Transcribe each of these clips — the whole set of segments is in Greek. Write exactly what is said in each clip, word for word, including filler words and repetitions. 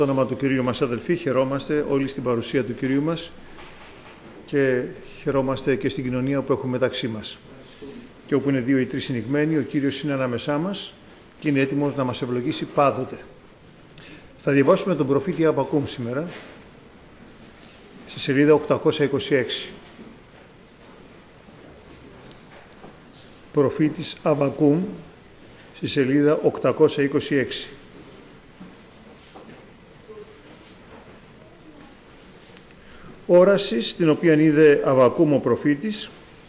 Στο όνομα του Κυρίου μας, αδελφοί, χαιρόμαστε όλοι στην παρουσία του Κυρίου μας και χαιρόμαστε και στην κοινωνία που έχουμε μεταξύ μας. Και όπου είναι δύο ή τρεις συνηγμένοι, ο Κύριος είναι ανάμεσά μας και είναι έτοιμος να μας ευλογήσει πάντοτε. Θα διαβάσουμε τον προφήτη Αββακούμ σήμερα, στη σελίδα οκτακόσια είκοσι έξι. Προφήτης Αββακούμ, στη σελίδα οκτακόσια είκοσι έξι. Όραση στην οποία είδε Αββακούμ ο προφήτης: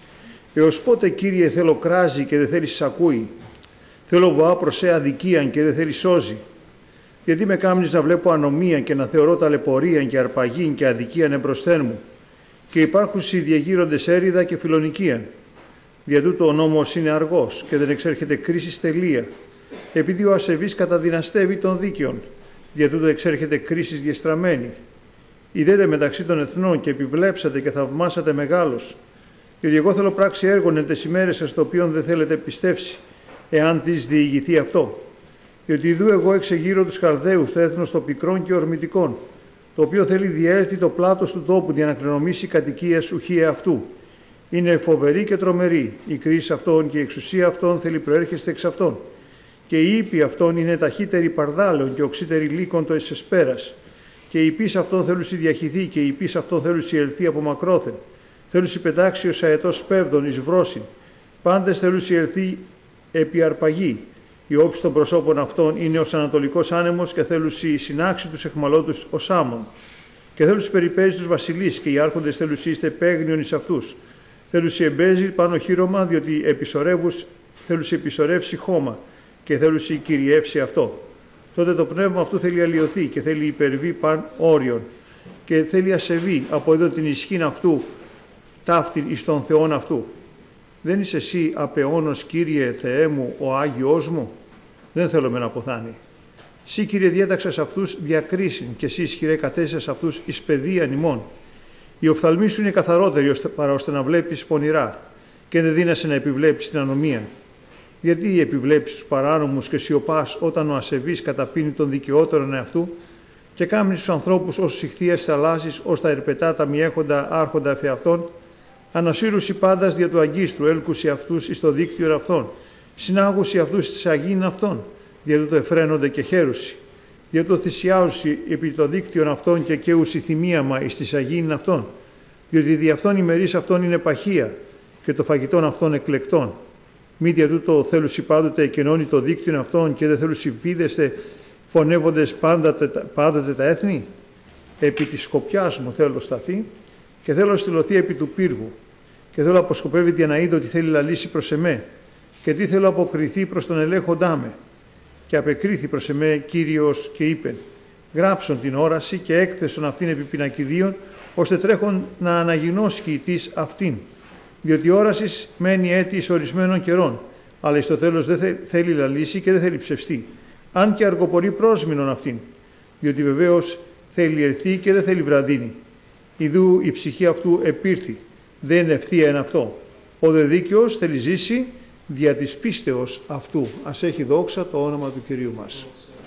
«Έως πότε, Κύριε, θέλω κράζει και δεν θέλεις ακούει, θέλω βοά προς σε αδικίαν και δεν θέλεις σώζει. Γιατί με κάμνεις να βλέπω ανομία και να θεωρώ ταλαιπωρίαν και αρπαγήν και αδικίαν εμπροσθέν μου, και υπάρχουσι διεγείροντες έρηδα και φιλονικίαν. Δια τούτο ο νόμος είναι αργός και δεν εξέρχεται κρίση τελεία, επειδή ο ασεβής καταδυναστεύει των δίκαιων, δια τούτο εξέρχεται κρίση διεστραμμένη. Ιδέτε μεταξύ των εθνών και επιβλέψατε και θαυμάσατε μεγάλος, διότι εγώ θέλω πράξη έργων εν τες ημέρες σας, το οποίο δεν θέλετε πιστεύσει, εάν της διηγηθεί αυτό. Διότι ιδού εγώ εξεγείρω τους Χαλδαίους, το έθνος των πικρών και ορμητικών, το οποίο θέλει διέλθει το πλάτος του τόπου για να κληρονομήσει κατοικίες ουχία αυτού. Είναι φοβερή και τρομερή, η κρίση αυτών και η εξουσία αυτών θέλει προέρχεστε εξ αυτών. Και η ύπη αυτών είναι ταχύτερη παρδάλεων και οξύτερη λύκων το εσπέρας. Και η πίς αυτών θέλουσι διαχυθεί και η πίς αυτών θέλουσι ελθεί από μακρόθεν. Θέλουσι πετάξει ως αετός πεύδων εις βρόσιν. Πάντες θέλουσι ελθεί επί αρπαγή. Η όψη των προσώπων αυτών είναι ως ανατολικός άνεμος και θέλουσι συνάξει τους εχμαλώτους ως άμμον. Και θέλουσι περιπέζει τους βασιλείς και οι άρχοντες θέλουσι είστε παίγνιον εις αυτούς. Θέλουσι εμπέζει πάνω χείρωμα, διότι επισορεύους θέλουσι επισορεύσει χώμα και θέλουσι κυριεύσει αυτό. Τότε το πνεύμα αυτού θέλει αλλοιωθεί και θέλει υπερβεί παν όριον και θέλει ασεβεί από εδώ την ισχύν αυτού ταύτην εις των Θεών αυτού. Δεν είσαι εσύ απεώνος, Κύριε Θεέ μου, ο Άγιος μου? Δεν θέλουμε να αποθάνει. Σύ, Κύριε, διέταξας αυτούς διακρίσιν και εσύ ισχυρέ κατέστησας αυτούς εις παιδείαν ημών. Οι οφθαλμοί σου είναι καθαρότεροι παρά ώστε να βλέπεις πονηρά και δεν δύνασαι να επιβλέψεις την ανομία. Γιατί επιβλέψεις τους παράνομους και σιωπάς όταν ο ασεβής καταπίνει τον δικαιότερον εαυτού, και κάμνεις τους ανθρώπους ως ηχθείας θαλάσσης, ως τα ερπετά τα μη έχοντα άρχοντα εφεαυτών, ανασύρουσι πάντας δια του αγκίστρου, έλκουσι αυτούς εις το δίκτυο αυτών, συνάγουσι αυτούς εις αγίν αυτών, δια τούτο εφραίνονται και χαίρουσι, δια τούτο θυσιάζουσι επί το δίκτυον αυτών και καίουσι θυμίαμα εις της αγίν αυτών, διότι δι' αυτών ημερής αυτών είναι παχεία και το φαγητόν αυτών εκλεκτών. Μη δια τούτο θέλουσι πάντοτε εκενώνει το δίκτυον αυτών και δεν θέλουσι βίδεστε φωνεύοντες πάντοτε, πάντοτε τα έθνη. Επί της σκοπιάς μου θέλω σταθεί και θέλω στηλωθεί επί του πύργου και θέλω αποσκοπεύει για να είδω τι θέλει λαλήσει προς εμέ και τι θέλω αποκριθεί προς τον ελέγχοντά με. Και απεκρίθη προς εμέ Κύριος και είπεν: γράψον την όραση και έκθεσον αυτήν επί πινακιδίων, ώστε τρέχον να αναγινώσει ητής αυτήν. Διότι η όραση μένει έτη εις ορισμένων καιρών, αλλά εις το τέλος δεν θέλει λαλήσει και δεν θέλει ψευστεί, αν και αργοπορεί πρόσμηνον αυτήν, διότι βεβαίως θέλει ελθεί και δεν θέλει βραδύνει. Ιδού η ψυχή αυτού επήρθη, δεν είναι ευθεία εν αυτό. Ο δε δίκαιος θέλει ζήσει δια της πίστεως αυτού. Ας έχει δόξα το όνομα του Κυρίου μας.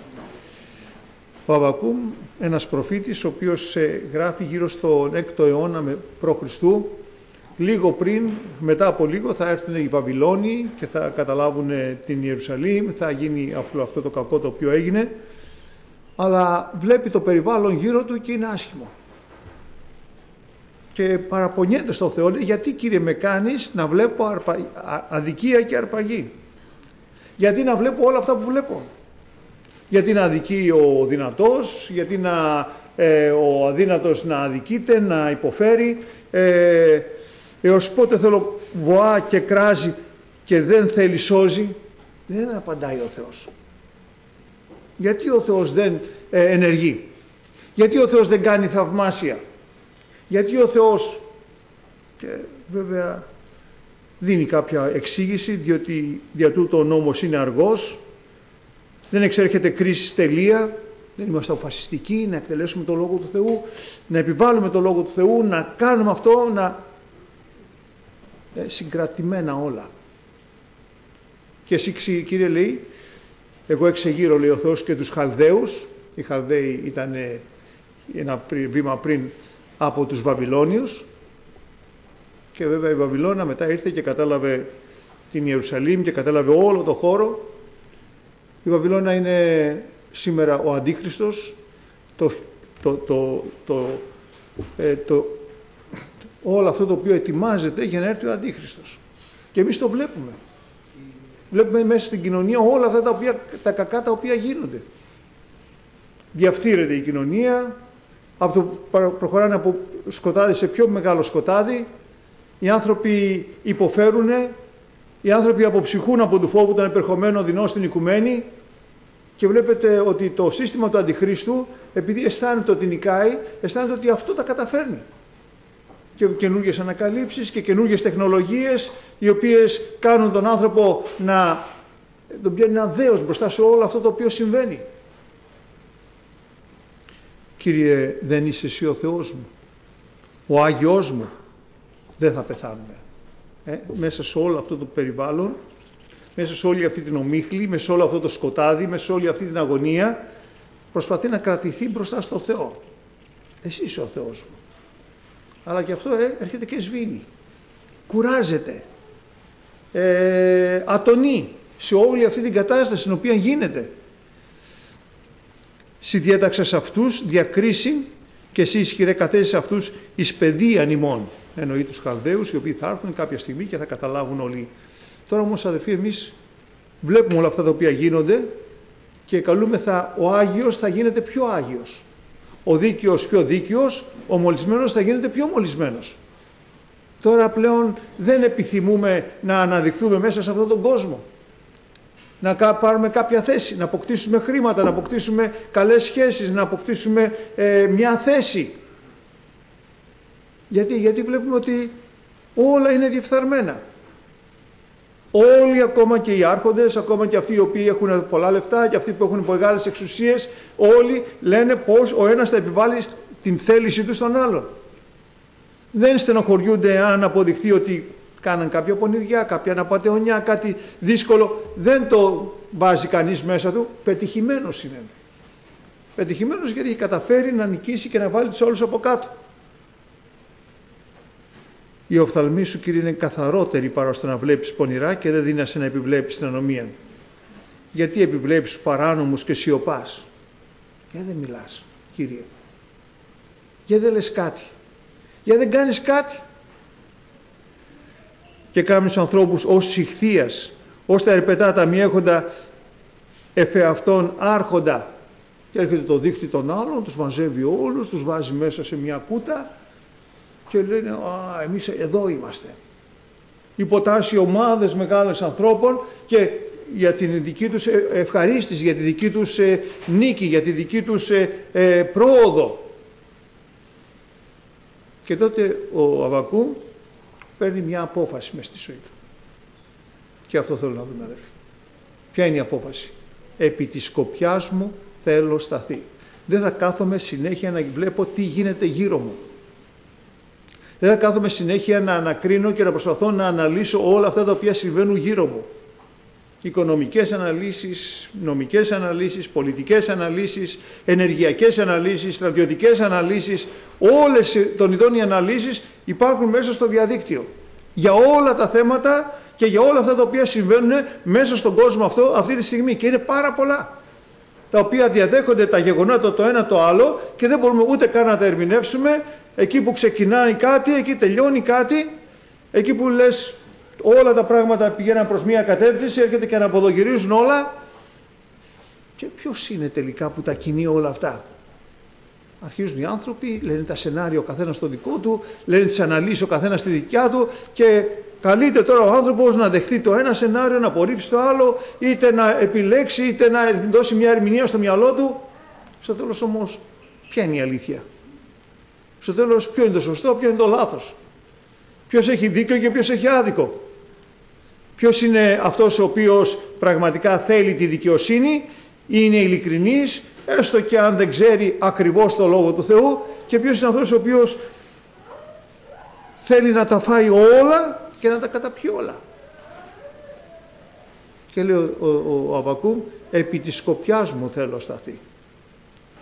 Ο Αββακούμ, ένας προφήτης, ο οποίος γράφει γύρω στον έκτο αιώνα π.Χ., λίγο πριν, μετά από λίγο θα έρθουν οι Βαβυλώνοι και θα καταλάβουν την Ιερουσαλήμ, θα γίνει αυτό, αυτό το κακό το οποίο έγινε, αλλά βλέπει το περιβάλλον γύρω του και είναι άσχημο. Και παραπονιέται στον Θεό, λέει: γιατί, Κύριε, με κάνεις να βλέπω αρπα... αδικία και αρπαγή? Γιατί να βλέπω όλα αυτά που βλέπω? Γιατί να αδικεί ο δυνατός, γιατί να, ε, ο αδύνατος να αδικείται, να υποφέρει, ε, έως πότε θέλω βοά και κράζει και δεν θέλει σώζει? Δεν απαντάει ο Θεός. Γιατί ο Θεός δεν ε, ενεργεί? Γιατί ο Θεός δεν κάνει θαυμάσια? Γιατί ο Θεός? Και βέβαια δίνει κάποια εξήγηση, διότι δια τούτο ο νόμος είναι αργός, δεν εξέρχεται κρίση τελεία, δεν είμαστε αποφασιστικοί να εκτελέσουμε το Λόγο του Θεού, να επιβάλλουμε το Λόγο του Θεού, να κάνουμε αυτό, να... Ε, συγκρατημένα όλα. Και εσύ, Κύριε, λέει, εγώ εξεγείρω, λέει ο Θεός, και τους Χαλδαίους, Οι Χαλδαίοι ήταν ένα βήμα πριν από τους Βαβυλώνιους και βέβαια η Βαβυλώνα μετά ήρθε και κατάλαβε την Ιερουσαλήμ και κατάλαβε όλο το χώρο. Η Βαβυλώνα είναι σήμερα ο Αντίχριστος, το, το, το, το, ε, το, όλο αυτό το οποίο ετοιμάζεται για να έρθει ο Αντίχριστος. Και εμείς το βλέπουμε. Βλέπουμε μέσα στην κοινωνία όλα αυτά τα, οποία, τα κακά τα οποία γίνονται. Διαφθείρεται η κοινωνία, από το, προχωράνε από σκοτάδι σε πιο μεγάλο σκοτάδι, οι άνθρωποι υποφέρουν, οι άνθρωποι αποψυχούν από του φόβου τον επερχομένο δεινό στην οικουμένη και βλέπετε ότι το σύστημα του Αντιχρίστου, επειδή αισθάνεται ότι νικάει, αισθάνεται ότι αυτό τα καταφέρνει. Και καινούργιες ανακαλύψεις και καινούργιες τεχνολογίες, οι οποίες κάνουν τον άνθρωπο να τον πιάνει ένα δέος μπροστά σε όλο αυτό το οποίο συμβαίνει. Κύριε, δεν είσαι εσύ ο Θεός μου, ο Άγιος μου, δεν θα πεθάνουμε. Ε, μέσα σε όλο αυτό το περιβάλλον, μέσα σε όλη αυτή την ομίχλη, μέσα σε όλο αυτό το σκοτάδι, μέσα σε όλη αυτή την αγωνία, προσπαθεί να κρατηθεί μπροστά στο Θεό. Εσύ είσαι ο Θεός μου. Αλλά και αυτό ε, έρχεται και σβήνει. Κουράζεται. Ε, ατονεί σε όλη αυτή την κατάσταση στην οποία γίνεται. Συ διέταξας αυτούς διακρίσει και εσύ ισχυρέ κατέζεις αυτούς εις παιδείαν ημών. Εννοεί τους Χαλδαίους οι οποίοι θα έρθουν κάποια στιγμή και θα καταλάβουν όλοι. Τώρα όμως αδελφοί εμείς βλέπουμε όλα αυτά τα οποία γίνονται και καλούμεθα ο Άγιος θα γίνεται πιο Άγιος. Ο δίκαιος πιο δίκαιος, ο μολυσμένος θα γίνεται πιο μολυσμένος. Τώρα πλέον δεν επιθυμούμε να αναδειχθούμε μέσα σε αυτόν τον κόσμο. Να πάρουμε κάποια θέση, να αποκτήσουμε χρήματα, να αποκτήσουμε καλές σχέσεις, να αποκτήσουμε ε, μια θέση. Γιατί, γιατί βλέπουμε ότι όλα είναι διεφθαρμένα. Όλοι, ακόμα και οι άρχοντες, ακόμα και αυτοί οι οποίοι έχουν πολλά λεφτά και αυτοί που έχουν μεγάλες εξουσίες, όλοι λένε πως ο ένας θα επιβάλλει την θέληση του στον άλλον. Δεν στενοχωριούνται αν αποδειχθεί ότι κάναν κάποια πονηριά, κάποια αναπατεωνιά, κάτι δύσκολο. Δεν το βάζει κανείς μέσα του. Πετυχημένος είναι. Πετυχημένος γιατί έχει καταφέρει να νικήσει και να βάλει τους όλους από κάτω. Η οφθαλμή σου, Κύριε, είναι καθαρότερη παρά ώστε να βλέπεις πονηρά και δεν δίνεσαι να επιβλέπεις την ανομία. Γιατί επιβλέπεις τους παράνομους και σιωπάς? Γιατί δεν μιλάς, Κύριε? Γιατί δεν λες κάτι? Γιατί δεν κάνεις κάτι? Και κάνεις τους ανθρώπους ως ηχθείας, ως τα ερπετά τα μη έχοντα εφεαυτόν άρχοντα. Και έρχεται το δίχτυ των άλλων, τους μαζεύει όλους, τους βάζει μέσα σε μια κούτα και λένε, α, εμείς εδώ είμαστε. Υποτάσσει ομάδες μεγάλες ανθρώπων και για την δική τους ευχαρίστηση, για τη δική τους νίκη, για τη δική τους πρόοδο. Και τότε ο Αββακούμ παίρνει μια απόφαση μες στη ζωή του. Και αυτό θέλω να δούμε, αδερφοί. Ποια είναι η απόφαση? Επί της σκοπιάς μου θέλω σταθεί. Δεν θα κάθομαι συνέχεια να βλέπω τι γίνεται γύρω μου. Δεν θα κάθομαι συνέχεια να ανακρίνω και να προσπαθώ να αναλύσω όλα αυτά τα οποία συμβαίνουν γύρω μου. Οικονομικές αναλύσεις, νομικές αναλύσεις, πολιτικές αναλύσεις, ενεργειακές αναλύσεις, στρατιωτικές αναλύσεις, όλες των ειδών οι αναλύσεις υπάρχουν μέσα στο διαδίκτυο. Για όλα τα θέματα και για όλα αυτά τα οποία συμβαίνουν μέσα στον κόσμο αυτό αυτή τη στιγμή. Και είναι πάρα πολλά. Τα οποία διαδέχονται τα γεγονότα το ένα το άλλο και δεν μπορούμε ούτε καν να τα ερμηνεύσουμε. Εκεί που ξεκινάει κάτι, εκεί τελειώνει κάτι, εκεί που λες όλα τα πράγματα πηγαίνουν προς μία κατεύθυνση, έρχεται και να αποδογυρίζουν όλα. Και ποιος είναι τελικά που τα κινεί όλα αυτά? Αρχίζουν οι άνθρωποι, λένε τα σενάρια ο καθένας στο δικό του, λένε τις αναλύσεις ο καθένας στη δικιά του και καλείται τώρα ο άνθρωπος να δεχτεί το ένα σενάριο, να απορρίψει το άλλο, είτε να επιλέξει, είτε να δώσει μια ερμηνεία στο μυαλό του. Στο τέλος όμως, ποια είναι η αλήθεια? Στο τέλος, ποιο είναι το σωστό, ποιο είναι το λάθος? Ποιος έχει δίκιο και ποιος έχει άδικο? Ποιος είναι αυτός ο οποίος πραγματικά θέλει τη δικαιοσύνη, είναι ειλικρινής, έστω και αν δεν ξέρει ακριβώς το Λόγο του Θεού, και ποιος είναι αυτός ο οποίος θέλει να τα φάει όλα και να τα καταπιεί όλα? Και λέει ο, ο, ο Αββακούμ, επί της σκοπιάς μου θέλω σταθεί.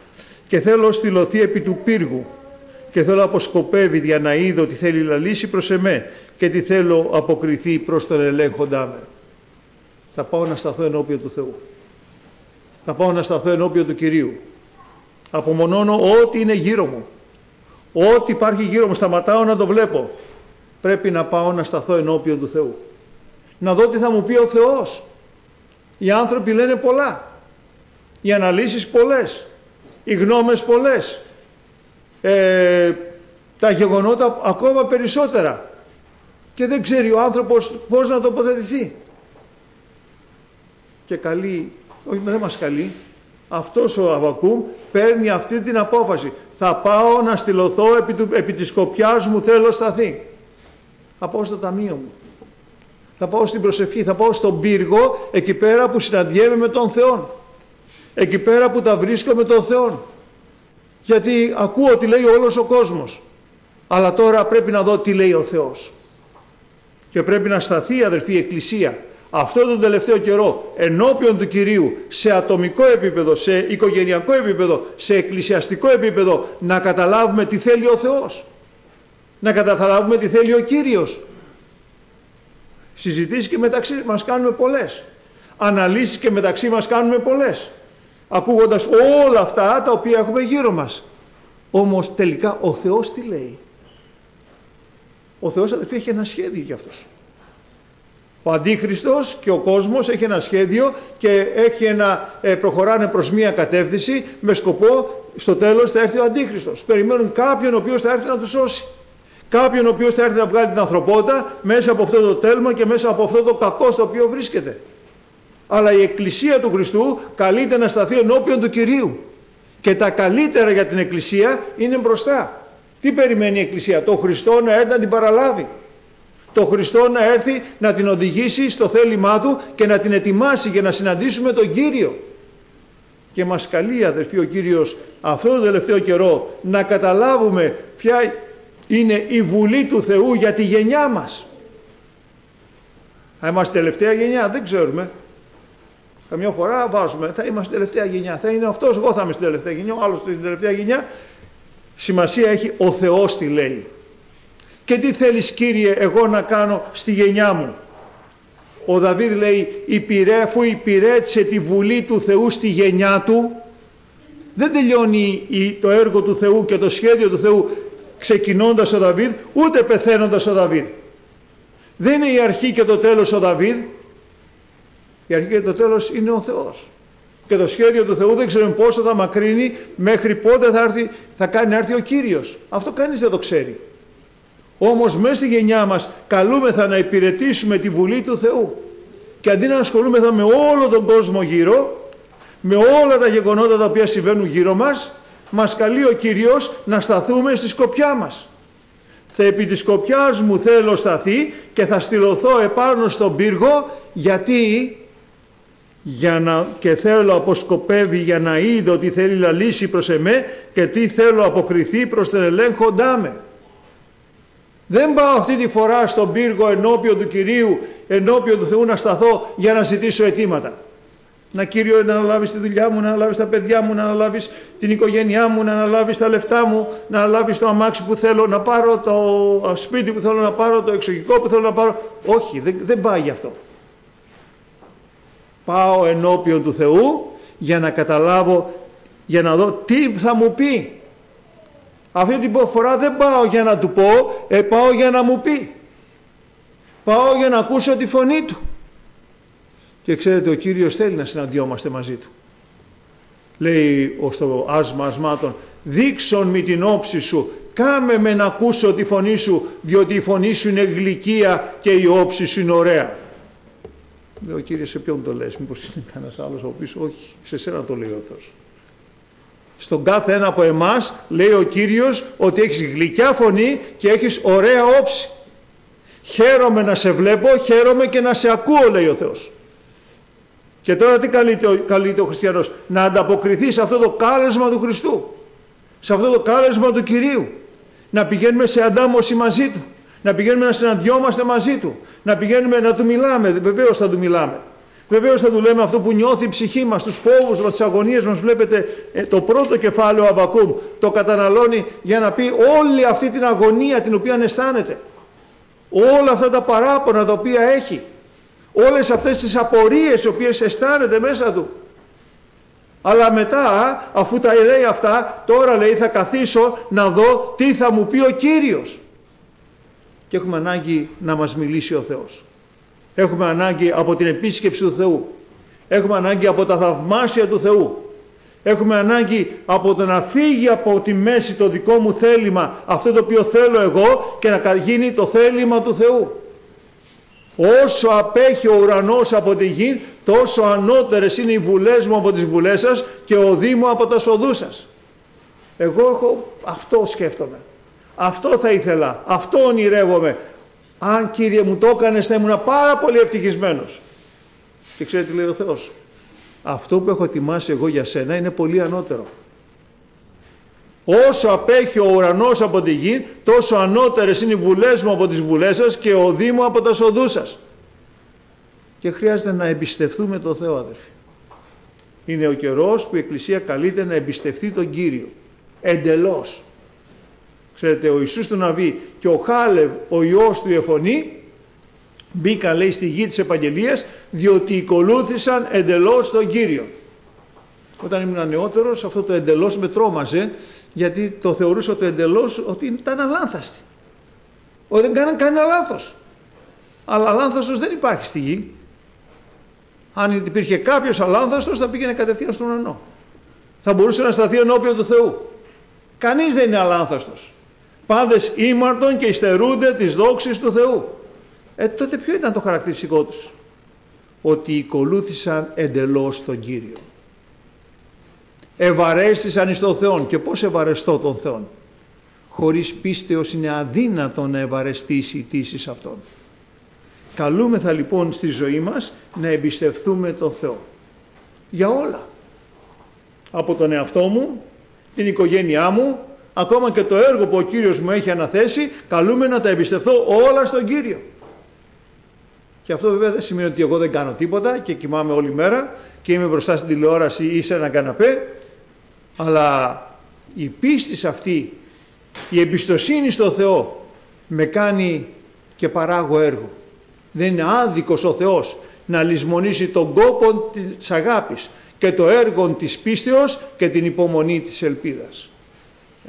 και θέλω στυλωθεί επί του πύργου και θέλω αποσκοπεύει για να είδω τι θέλει λαλήσει προς εμέ και τι θέλω αποκριθεί προς τον ελέγχοντά με. Θα πάω να σταθώ ενώπιον του Θεού. Θα πάω να σταθώ ενώπιον του Κυρίου. Απομονώνω ό,τι είναι γύρω μου. Ό,τι υπάρχει γύρω μου, σταματάω να το βλέπω. Πρέπει να πάω να σταθώ ενώπιον του Θεού. Να δω τι θα μου πει ο Θεός. Οι άνθρωποι λένε πολλά. Οι αναλύσεις πολλές. Οι γνώμες πολλές. Ε, τα γεγονότα ακόμα περισσότερα. Και δεν ξέρει ο άνθρωπος πώς να τοποθετηθεί. Και καλεί, όχι δεν μας καλεί, αυτός ο Αββακούμ παίρνει αυτή την απόφαση. Θα πάω να στυλωθώ επί, του, επί της σκοπιάς μου θέλω σταθεί. Θα πάω στο ταμείο μου. Θα πάω στην προσευχή, θα πάω στον πύργο, εκεί πέρα που συναντιέμαι με τον Θεό. Εκεί πέρα που τα βρίσκω με τον Θεό. Γιατί ακούω τι λέει όλος ο κόσμος. Αλλά τώρα πρέπει να δω τι λέει ο Θεός. Και πρέπει να σταθεί, αδερφή, η Εκκλησία αυτό τον τελευταίο καιρό ενώπιον του Κυρίου, σε ατομικό επίπεδο, σε οικογενειακό επίπεδο, σε εκκλησιαστικό επίπεδο, να καταλάβουμε τι θέλει ο Θεός. Να καταλάβουμε τι θέλει ο Κύριος. Συζητήσεις και μεταξύ μας κάνουμε πολλές. Αναλύσεις και μεταξύ μας κάνουμε πολλές. Ακούγοντας όλα αυτά τα οποία έχουμε γύρω μας. Όμως τελικά ο Θεός τι λέει. Ο Θεός, αδελφοί, έχει ένα σχέδιο για αυτός. Ο Αντίχριστος και ο κόσμος έχει ένα σχέδιο και έχει ένα, ε, προχωράνε προς μία κατεύθυνση με σκοπό στο τέλος θα έρθει ο Αντίχριστος. Περιμένουν κάποιον ο οποίος θα έρθει να τους σώσει. Κάποιον ο οποίος θα έρθει να βγάλει την ανθρωπότητα μέσα από αυτό το τέλμα και μέσα από αυτό το κακό στο οποίο βρίσκεται. Αλλά η Εκκλησία του Χριστού καλείται να σταθεί ενώπιον του Κυρίου. Και τα καλύτερα για την Εκκλησία είναι μπροστά. Τι περιμένει η Εκκλησία? Το Χριστό να έρθει να την παραλάβει. Το Χριστό να έρθει να την οδηγήσει στο θέλημά Του και να την ετοιμάσει για να συναντήσουμε τον Κύριο. Και μας καλεί, αδερφοί, ο Κύριος αυτό το τελευταίο καιρό να καταλάβουμε ποια είναι η βουλή του Θεού για τη γενιά μας. Θα είμαστε τελευταία γενιά, δεν ξέρουμε. Καμιά φορά βάζουμε, θα είμαστε τελευταία γενιά, θα είναι αυτός, εγώ θα είμαι στην τελευταία γενιά, ο άλλος στην τελευταία γενιά. Σημασία έχει ο Θεός τι λέει. Και τι θέλεις, Κύριε, εγώ να κάνω στη γενιά μου? Ο Δαβίδ λέει, υπηρέ, αφού υπηρέτησε τη βουλή του Θεού στη γενιά του, δεν τελειώνει το έργο του Θεού και το σχέδιο του Θεού ξεκινώντας ο Δαβίδ, ούτε πεθαίνοντας ο Δαβίδ. Δεν είναι η αρχή και το τέλος ο Δαβίδ. Η αρχή και το τέλος είναι ο Θεός. Και το σχέδιο του Θεού δεν ξέρουμε πόσο θα μακρύνει, μέχρι πότε θα, έρθει, θα κάνει να έρθει ο Κύριος. Αυτό κανείς δεν το ξέρει. Όμως μέσα στη γενιά μας καλούμεθα να υπηρετήσουμε τη βουλή του Θεού. Και αντί να ασχολούμεθα με όλο τον κόσμο γύρω, με όλα τα γεγονότα τα οποία συμβαίνουν γύρω μας, μας καλεί ο Κύριος να σταθούμε στη σκοπιά μας. Θα επί της σκοπιάς μου θέλω σταθεί και θα στυλωθώ επάνω στον πύργο, γιατί για να, και θέλω αποσκοπεύει για να είδω τι θέλει λαλήσει προς εμέ και τι θέλω αποκριθεί προς τον ελέγχοντά με. Δεν πάω αυτή τη φορά στον πύργο ενώπιον του Κυρίου, ενώπιον του Θεού να σταθώ για να ζητήσω αιτήματα. Να, Κύριο, να αναλάβεις τη δουλειά μου, να αναλάβεις τα παιδιά μου, να αναλάβεις την οικογένειά μου, να αναλάβεις τα λεφτά μου, να αναλάβεις το αμάξι που θέλω να πάρω, το σπίτι που θέλω να πάρω, το εξοχικό που θέλω να πάρω. Όχι, δεν, δεν πάει γι' αυτό. Πάω ενώπιον του Θεού για να καταλάβω, για να δω τι θα μου πει. Αυτή την φορά δεν πάω για να του πω, ε, πάω για να μου πει. Πάω για να ακούσω τη φωνή Του. Και ξέρετε, ο Κύριος θέλει να συναντιόμαστε μαζί Του. Λέει στο άσμα ασμάτων, δείξον μη την όψη σου, κάμε με να ακούσω τη φωνή σου, διότι η φωνή σου είναι γλυκία και η όψη σου είναι ωραία. Λέει ο Κύριος, σε ποιον το λες? Μήπως είναι κανένας άλλος από πίσω? Όχι, σε σένα το λέει ο Θεός. Στον κάθε ένα από εμάς λέει ο Κύριος ότι έχεις γλυκιά φωνή και έχεις ωραία όψη. Χαίρομαι να σε βλέπω, χαίρομαι και να σε ακούω, λέει ο Θεός. Και τώρα τι καλείται ο, καλείται ο χριστιανός? Να ανταποκριθεί σε αυτό το κάλεσμα του Χριστού, σε αυτό το κάλεσμα του Κυρίου. Να πηγαίνουμε σε αντάμωση μαζί Του, να πηγαίνουμε να συναντιόμαστε μαζί Του, να πηγαίνουμε να Του μιλάμε, βεβαίως θα Του μιλάμε. Βεβαίως θα του λέμε αυτό που νιώθει η ψυχή μας, τους φόβους μας, τις αγωνίες μας. Βλέπετε το πρώτο κεφάλαιο Αββακούμ το καταναλώνει για να πει όλη αυτή την αγωνία την οποία αισθάνεται. Όλα αυτά τα παράπονα τα οποία έχει. Όλες αυτές τις απορίες οι οποίες αισθάνεται μέσα του. Αλλά μετά, αφού τα λέει αυτά, τώρα λέει θα καθίσω να δω τι θα μου πει ο Κύριος. Και έχουμε ανάγκη να μας μιλήσει ο Θεός. Έχουμε ανάγκη από την επίσκεψη του Θεού. Έχουμε ανάγκη από τα θαυμάσια του Θεού. Έχουμε ανάγκη από το να φύγει από τη μέση το δικό μου θέλημα, αυτό το οποίο θέλω εγώ, και να γίνει το θέλημα του Θεού. Όσο απέχει ο ουρανός από τη γη, τόσο ανώτερες είναι οι βουλές μου από τις βουλές σας και ο οδοί μου από τα οδούς σας. Εγώ έχω αυτό, σκέφτομαι. Αυτό θα ήθελα. Αυτό ονειρεύομαι. Αν, Κύριε, μου το έκανες, θα ήμουν πάρα πολύ ευτυχισμένος. Και ξέρετε τι λέει ο Θεός? Αυτό που έχω ετοιμάσει εγώ για σένα είναι πολύ ανώτερο. Όσο απέχει ο ουρανός από τη γη, τόσο ανώτερες είναι οι βουλές μου από τις βουλές σας και ο οδοί μου από τα οδούς σας. Και χρειάζεται να εμπιστευτούμε τον Θεό, αδερφοί. Είναι ο καιρός που η Εκκλησία καλείται να εμπιστευτεί τον Κύριο. Εντελώς. Ξέρετε, ο Ιησούς του Ναβί και ο Χάλευ, ο Υιός του Ιεφωνή, μπήκαν, λέει, στη γη της Επαγγελίας, διότι ακολούθησαν εντελώς τον Κύριο. Όταν ήμουν νεότερος, αυτό το εντελώς με τρόμαζε, γιατί το θεωρούσα το εντελώς ότι ήταν αλάνθαστοι. Ότι δεν κάναν κανένα λάθος. Αλλά αλάνθαστος δεν υπάρχει στη γη. Αν υπήρχε κάποιος αλάνθαστος, θα πήγαινε κατευθείαν στον ουρανό. Θα μπορούσε να σταθεί ενώπιον του Θεού. Κανείς δεν είναι αλάνθαστος. Πάντες ήμαρτον και υστερούνται τις δόξεις του Θεού. Ε, τότε ποιο ήταν το χαρακτηριστικό τους? Ότι ακολούθησαν εντελώς τον Κύριο. Ευαρέστησαν εις τον Θεόν. Και πώς ευαρεστώ τον Θεόν? Χωρίς πίστεως είναι αδύνατο να ευαρεστήσει η τύσης αυτόν. Καλούμεθα λοιπόν στη ζωή μας να εμπιστευτούμε τον Θεό. Για όλα. Από τον εαυτό μου, την οικογένειά μου, ακόμα και το έργο που ο Κύριος μου έχει αναθέσει, καλούμε να τα εμπιστευτώ όλα στον Κύριο. Και αυτό βέβαια δεν σημαίνει ότι εγώ δεν κάνω τίποτα και κοιμάμαι όλη μέρα και είμαι μπροστά στην τηλεόραση ή σε έναν καναπέ, αλλά η πίστη αυτή, η εμπιστοσύνη στο Θεό με κάνει και παράγω έργο. Δεν είναι άδικος ο Θεός να λησμονήσει τον κόπο της αγάπης και το έργο της πίστεως και την υπομονή της ελπίδας. Ε.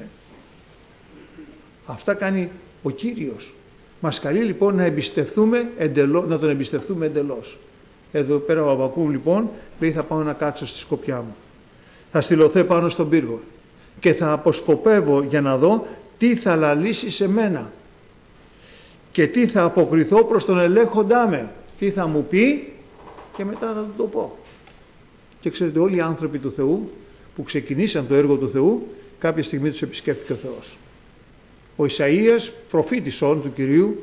Αυτά κάνει ο Κύριος. Μας καλεί λοιπόν να, εμπιστευτούμε εντελώς, να τον εμπιστευτούμε εντελώς. Εδώ πέρα ο Αββακούμ λοιπόν λέει θα πάω να κάτσω στη σκοπιά μου. Θα στυλωθώ πάνω στον πύργο και θα αποσκοπεύω για να δω τι θα λαλήσει σε μένα και τι θα αποκριθώ προς τον ελέγχοντά με. Τι θα μου πει και μετά θα του το πω. Και ξέρετε, όλοι οι άνθρωποι του Θεού που ξεκινήσαν το έργο του Θεού, κάποια στιγμή τους επισκέφτηκε ο Θεός. Ο Ισαΐας, προφήτης όν του Κυρίου,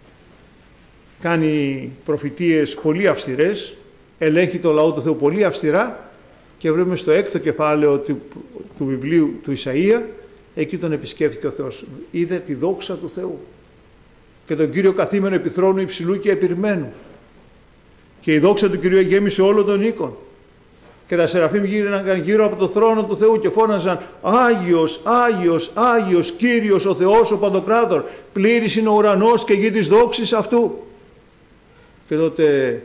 κάνει προφητείες πολύ αυστηρές, ελέγχει το λαό του Θεού πολύ αυστηρά και βλέπουμε στο έκτο κεφάλαιο του, του βιβλίου του Ισαΐα, εκεί τον επισκέφθηκε ο Θεός. Είδε τη δόξα του Θεού και τον Κύριο καθήμενο επί θρόνου υψηλού και επιρμένου. Και η δόξα του Κυρίου γέμισε όλο τον οίκον. Και τα Σεραφείμ γύρναγαν γύρω από το θρόνο του Θεού και φώναζαν Άγιος, Άγιος, Άγιος, Κύριος ο Θεός ο Παντοκράτορ, πλήρης είναι ο ουρανός και γη της δόξης αυτού. Και τότε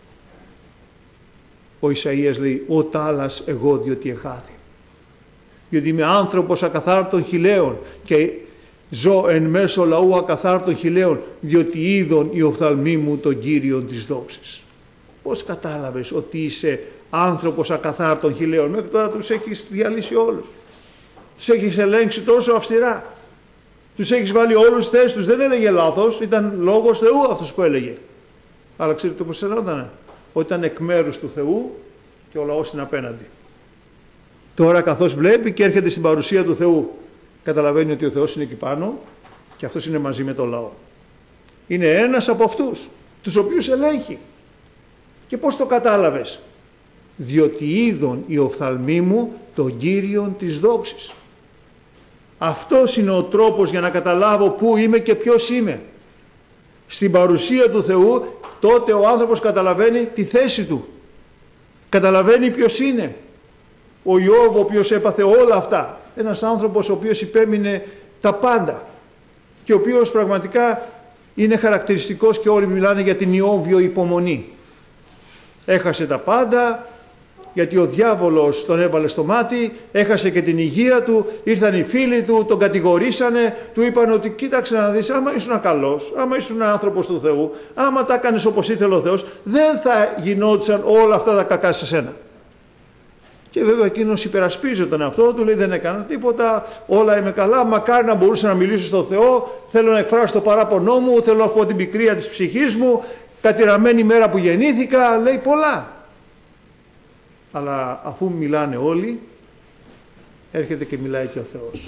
ο Ισαΐας λέει «Ο τάλας εγώ διότι εχάθη». Διότι είμαι άνθρωπος ακαθάρτων χιλέων και ζω εν μέσω λαού ακαθάρτων χιλέων, διότι είδον οι οφθαλμοί μου τον Κύριον της δόξης. Πώς κατάλαβες ότι είσαι άνθρωπος ακαθάρτων χιλέων? Μέχρι τώρα τους έχεις διαλύσει όλους. Τους έχεις ελέγξει τόσο αυστηρά. Τους έχεις βάλει όλους τις θέσεις τους. Δεν έλεγε λάθος, ήταν λόγος Θεού αυτός που έλεγε. Αλλά ξέρετε πώς ερώτανε? Ότι ήταν εκ μέρους του Θεού και ο λαός είναι απέναντι. Τώρα καθώς βλέπει και έρχεται στην παρουσία του Θεού, καταλαβαίνει ότι ο Θεός είναι εκεί πάνω και αυτός είναι μαζί με τον λαό. Είναι ένας από αυτούς, τους οποίους ελέγχει. Και πώς το κατάλαβες? Διότι είδον οι οφθαλμοί μου τον Κύριον της δόξης. Αυτός είναι ο τρόπος για να καταλάβω πού είμαι και ποιος είμαι. Στην παρουσία του Θεού τότε ο άνθρωπος καταλαβαίνει τη θέση του. Καταλαβαίνει ποιος είναι. Ο Ιώβ, ο οποίος έπαθε όλα αυτά. Ένας άνθρωπος ο οποίος υπέμεινε τα πάντα. Και ο οποίος πραγματικά είναι χαρακτηριστικός και όλοι μιλάνε για την Ιώβιο υπομονή. Έχασε τα πάντα, γιατί ο διάβολος τον έβαλε στο μάτι, έχασε και την υγεία του, ήρθαν οι φίλοι του, τον κατηγορήσανε, του είπαν ότι κοίταξε να δεις, άμα ήσουν καλός, άμα ήσουν άνθρωπος του Θεού, άμα τα έκανες όπως ήθελε ο Θεός, δεν θα γινόντουσαν όλα αυτά τα κακά σε σένα. Και βέβαια εκείνος υπερασπίζει τον εαυτό του, λέει δεν έκανα τίποτα, όλα είμαι καλά, μακάρι να μπορούσα να μιλήσω στον Θεό, θέλω να εκφράσω το παράπονό μου, θέλω να πω την πικρία της ψυχής μου, κατηραμένη μέρα που γεννήθηκα, λέει πολλά. Αλλά αφού μιλάνε όλοι, έρχεται και μιλάει και ο Θεός.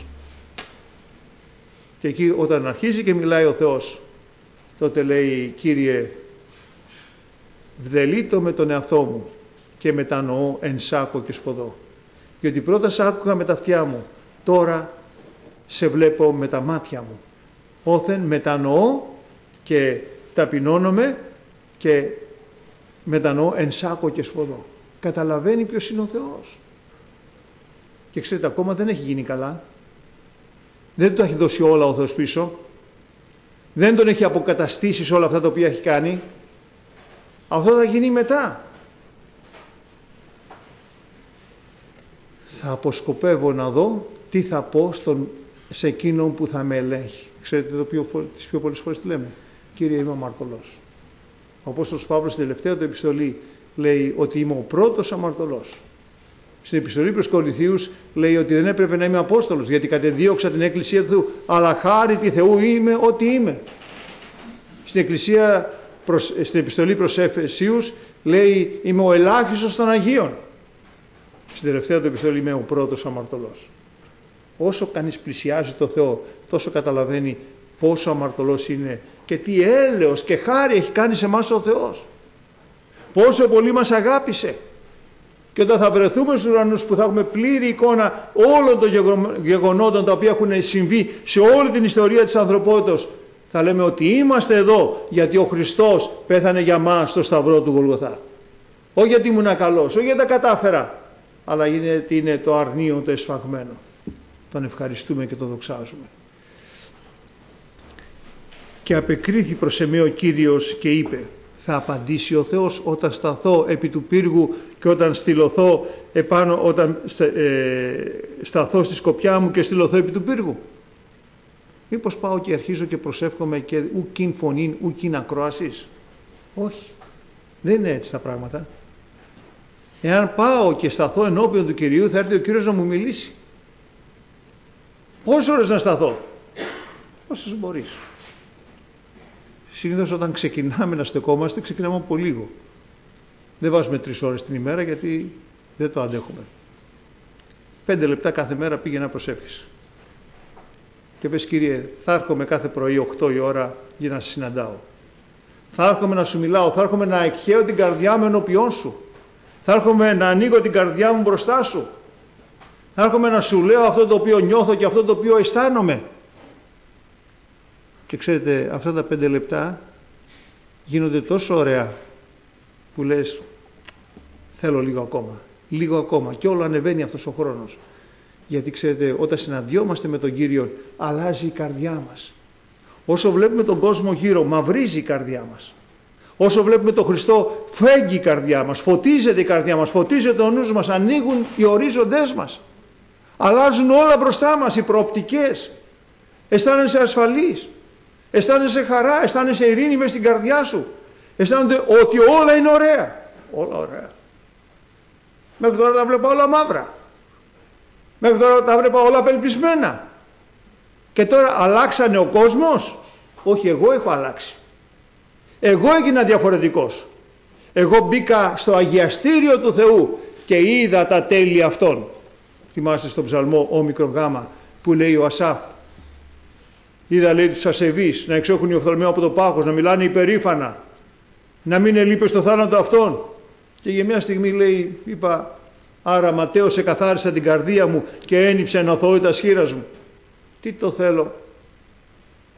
Και εκεί όταν αρχίζει και μιλάει ο Θεός, τότε λέει, Κύριε, βδελείτο με τον εαυτό μου και μετανοώ εν σάκο και σποδό. Γιατί πρώτα σ' άκουγα με τα αυτιά μου, τώρα σε βλέπω με τα μάτια μου. Όθεν μετανοώ και ταπεινώνομαι και μετανοώ εν σάκο και σποδό. Καταλαβαίνει ποιος είναι ο Θεός. Και ξέρετε, ακόμα δεν έχει γίνει καλά. Δεν του τα έχει δώσει όλα ο Θεός πίσω. Δεν τον έχει αποκαταστήσει σε όλα αυτά τα οποία έχει κάνει. Αυτό θα γίνει μετά. Θα αποσκοπεύω να δω τι θα πω στον, σε εκείνον που θα με ελέγχει. Ξέρετε το πιο, τις πιο πολλές φορές τι λέμε. Κύριε, είμαι αμαρτωλός. Ο Απόστολος Παύλος στην τελευταία του επιστολή λέει ότι είμαι ο πρώτος αμαρτωλός. Στην επιστολή προς Κορινθίους λέει ότι δεν έπρεπε να είμαι Απόστολος, γιατί κατεδίωξα την Εκκλησία του Θεού, αλλά χάρη τη Θεού είμαι ό,τι είμαι. Στην, εκκλησία, προς, στην επιστολή προς Εφεσίους λέει είμαι ο ελάχιστος των Αγίων. Στην τελευταία του επιστολή είμαι ο πρώτος αμαρτωλός. Όσο κανείς πλησιάζει το Θεό, τόσο καταλαβαίνει πόσο αμαρτωλός είναι και τι έλεος και χάρη έχει κάνει σε εμάς ο Θεός. Πόσο πολύ μας αγάπησε. Και όταν θα βρεθούμε στους ουρανούς που θα έχουμε πλήρη εικόνα όλων των γεγονότων τα οποία έχουν συμβεί σε όλη την ιστορία της ανθρωπότητας, θα λέμε ότι είμαστε εδώ γιατί ο Χριστός πέθανε για μας στο σταυρό του Γολγοθά. Όχι γιατί ήμουν καλός, όχι γιατί τα κατάφερα, αλλά γιατί είναι το αρνείο το εσφαγμένο. Τον ευχαριστούμε και τον δοξάζουμε. Και απεκρίθη προς εμέ ο Κύριος και είπε, θα απαντήσει ο Θεός όταν σταθώ επί του πύργου και όταν στυλωθώ επάνω, όταν ε, σταθώ στη σκοπιά μου και στυλωθώ επί του πύργου. Μήπως πάω και αρχίζω και προσεύχομαι και ουκίν φωνήν, ουκίν ακρόασης. Όχι, δεν είναι έτσι τα πράγματα. Εάν πάω και σταθώ ενώπιον του Κυρίου, θα έρθει ο Κύριος να μου μιλήσει. Πόσες ώρες να σταθώ? Όσες μπορείς. Συνήθως όταν ξεκινάμε να στεκόμαστε, ξεκινάμε από λίγο. Δεν βάζουμε τρεις ώρες την ημέρα γιατί δεν το αντέχουμε. Πέντε λεπτά κάθε μέρα πήγε να προσεύχεις. Και πες, Κύριε, θα έρχομαι κάθε πρωί οκτώ η ώρα για να σε συναντάω. Θα έρχομαι να σου μιλάω, θα έρχομαι να εκχαίω την καρδιά μου ενώπιόν σου. Θα έρχομαι να ανοίγω την καρδιά μου μπροστά σου. Θα έρχομαι να σου λέω αυτό το οποίο νιώθω και αυτό το οποίο αισθάνομαι. Και ξέρετε, αυτά τα πέντε λεπτά γίνονται τόσο ωραία που λες θέλω λίγο ακόμα, λίγο ακόμα και όλο ανεβαίνει αυτός ο χρόνος. Γιατί ξέρετε, όταν συναντιόμαστε με τον Κύριο αλλάζει η καρδιά μας. Όσο βλέπουμε τον κόσμο γύρω μαυρίζει η καρδιά μας. Όσο βλέπουμε τον Χριστό φέγγει η καρδιά μας, φωτίζεται η καρδιά μας, φωτίζεται ο νους μας, ανοίγουν οι ορίζοντές μας. Αλλάζουν όλα μπροστά μας οι προοπτικές. Αισθάνεσαι ασφαλής. Αισθάνεσαι χαρά, αισθάνεσαι ειρήνη μες στην καρδιά σου. Αισθάνονται ότι όλα είναι ωραία. Όλα ωραία. Μέχρι τώρα τα βλέπα όλα μαύρα. Μέχρι τώρα τα βλέπα όλα απελπισμένα. Και τώρα αλλάξανε ο κόσμος. Όχι, εγώ έχω αλλάξει. Εγώ έγινα διαφορετικός. Εγώ μπήκα στο αγιαστήριο του Θεού και είδα τα τέλη Αυτών. Θυμάστε στον ψαλμό όμικρον γάμα που λέει ο Ασάφ. Είδα, λέει, τους ασεβείς να εξέχουν οι οφθαλμοί από το πάχος, να μιλάνε υπερήφανα, να μην ελείπει στο θάνατο αυτών. Και για μια στιγμή, λέει, είπα, άρα Ματέο σε καθάρισα την καρδία μου και ένυψε εναθωότητα σχήρας μου. Τι το θέλω?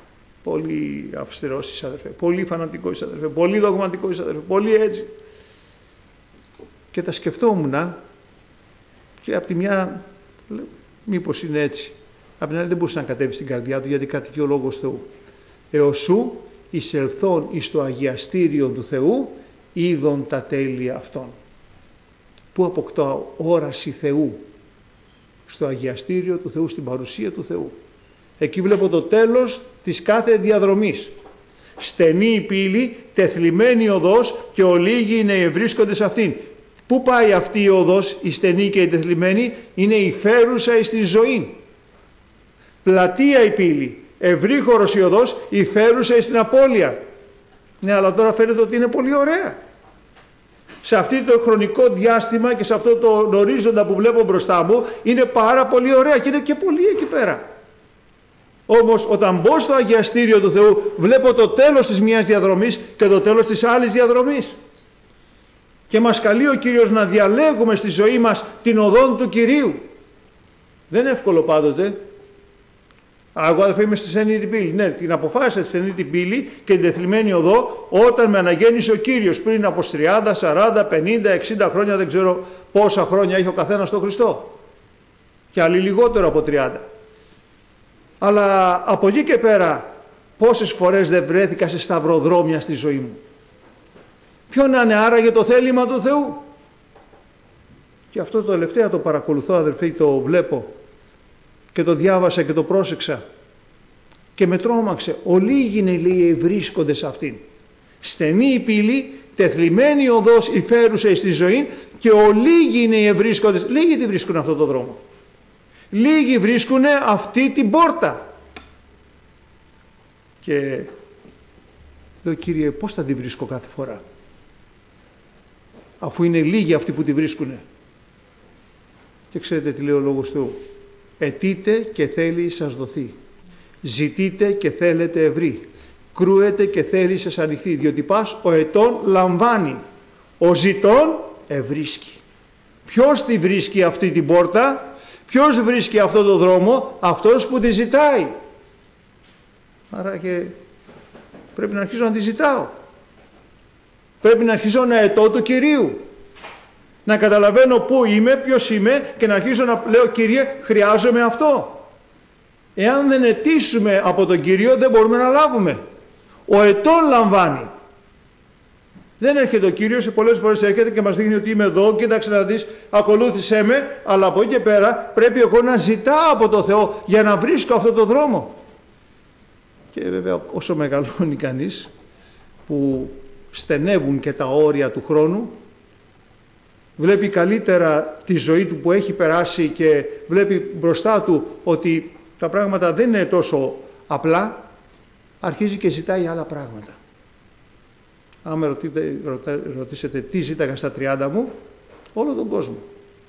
πολύ αυστηρός είσαι αδερφέ, πολύ φανατικός είσαι αδερφέ, πολύ δογματικός είσαι αδερφέ, πολύ έτσι. Και τα σκεφτόμουν και από τη μια, μήπως είναι έτσι. Απ' την άλλη δεν μπορούσε να κατέβει στην καρδιά του γιατί κατοικεί ο Λόγος Θεού. Εωσού εισελθών εις το αγιαστήριο του Θεού είδον τα τέλεια αυτών. Πού αποκτά όραση Θεού? Στο αγιαστήριο του Θεού, στην παρουσία του Θεού. Εκεί βλέπω το τέλος της κάθε διαδρομής. Στενή η πύλη, τεθλιμμένη οδός και ολίγοι είναι οι βρίσκοντες αυτήν. Πού πάει αυτή η οδός, η στενή και η τεθλιμμένη? Είναι η φέρουσα εις τη ζωή. Πλατεία η πύλη, ευρύχωρος η οδός, η φέρουσα εις την απώλεια. Ναι, αλλά τώρα φαίνεται ότι είναι πολύ ωραία. Σε αυτό το χρονικό διάστημα και σε αυτό το ορίζοντα που βλέπω μπροστά μου είναι πάρα πολύ ωραία και είναι και πολύ εκεί πέρα. Όμως όταν μπω στο αγιαστήριο του Θεού βλέπω το τέλος της μιας διαδρομής και το τέλος της άλλης διαδρομής. Και μας καλεί ο Κύριος να διαλέγουμε στη ζωή μας την οδόν του Κυρίου. Δεν είναι εύκολο πάντοτε. Εγώ αδερφέ είμαι στη στενή την πύλη. Ναι, την αποφάσισα τη στενή την πύλη και την τεθλιμμένη οδό όταν με αναγέννησε ο Κύριος πριν από τριάντα, σαράντα, πενήντα, εξήντα χρόνια, δεν ξέρω πόσα χρόνια έχει ο καθένας στον Χριστό. Και άλλοι λιγότερο από τριάντα. Αλλά από εκεί και πέρα πόσες φορές δεν βρέθηκα σε σταυροδρόμια στη ζωή μου. Ποιο να είναι άραγε το θέλημα του Θεού? Και αυτό το τελευταίο το παρακολουθώ αδερφοί, το βλέπω και το διάβασα και το πρόσεξα και με τρόμαξε. Ολίγοι είναι, λέει, βρίσκοντες αυτήν. Στενή η πύλη, τεθλιμμένη η οδός η φέρουσα εις τη ζωή και ολίγοι είναι οι ευρίσκοντες. Λίγοι τι βρίσκουν αυτό το δρόμο. Λίγοι βρίσκουν αυτή την πόρτα. Και λέω, Κύριε, πώς θα τη βρίσκω κάθε φορά, αφού είναι λίγοι αυτοί που τη βρίσκουν? Και ξέρετε τι λέει ο Λόγος Θεού? Αιτείτε και θέλει σας δοθεί. Ζητείτε και θέλετε ευρύ. Κρούετε και θέλει σας ανοιχθεί. Διότι πας ο ετών λαμβάνει, ο ζητών ευρίσκει. Ποιος τη βρίσκει αυτή την πόρτα? Ποιος βρίσκει αυτό το δρόμο? Αυτός που τη ζητάει. Άρα και πρέπει να αρχίσω να τη ζητάω. Πρέπει να αρχίσω να αιτώ του Κυρίου. Να καταλαβαίνω πού είμαι, ποιος είμαι και να αρχίσω να λέω, Κύριε, χρειάζομαι αυτό. Εάν δεν αιτήσουμε από τον Κύριο δεν μπορούμε να λάβουμε. Ο ετών λαμβάνει. Δεν έρχεται ο Κύριος, σε πολλές φορές έρχεται και μας δείχνει ότι είμαι εδώ, κοίταξε να δεις, ακολούθησέ με, αλλά από εκεί και πέρα πρέπει εγώ να ζητάω από το Θεό για να βρίσκω αυτό το δρόμο. Και βέβαια όσο μεγαλώνει κανείς, που στενεύουν και τα όρια του χρόνου, βλέπει καλύτερα τη ζωή του που έχει περάσει και βλέπει μπροστά του ότι τα πράγματα δεν είναι τόσο απλά, αρχίζει και ζητάει άλλα πράγματα. Αν με ρωτήσετε, ρωτα, ρωτήσετε τι ζήταγα στα τριάντα μου, όλο τον κόσμο.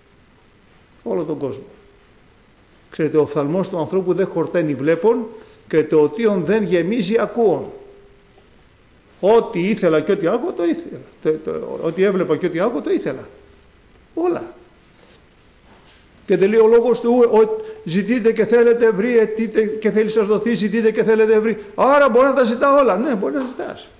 Όλο τον κόσμο. Ξέρετε, ο οφθαλμός του ανθρώπου δεν χορταίνει βλέπων και το οτίον δεν γεμίζει ακούων. Ό,τι ήθελα και ό,τι άκουγα το ήθελα. Το, το, ό,τι έβλεπα και ό,τι άκουγα το ήθελα. Όλα. Και τελεί ο Λόγος του, ζητείτε και θέλετε βρει, αιτείτε και θέλει σας δοθεί, ζητείτε και θέλετε βρει. Άρα μπορεί να τα ζητά όλα. Ναι, μπορεί να ζητάς.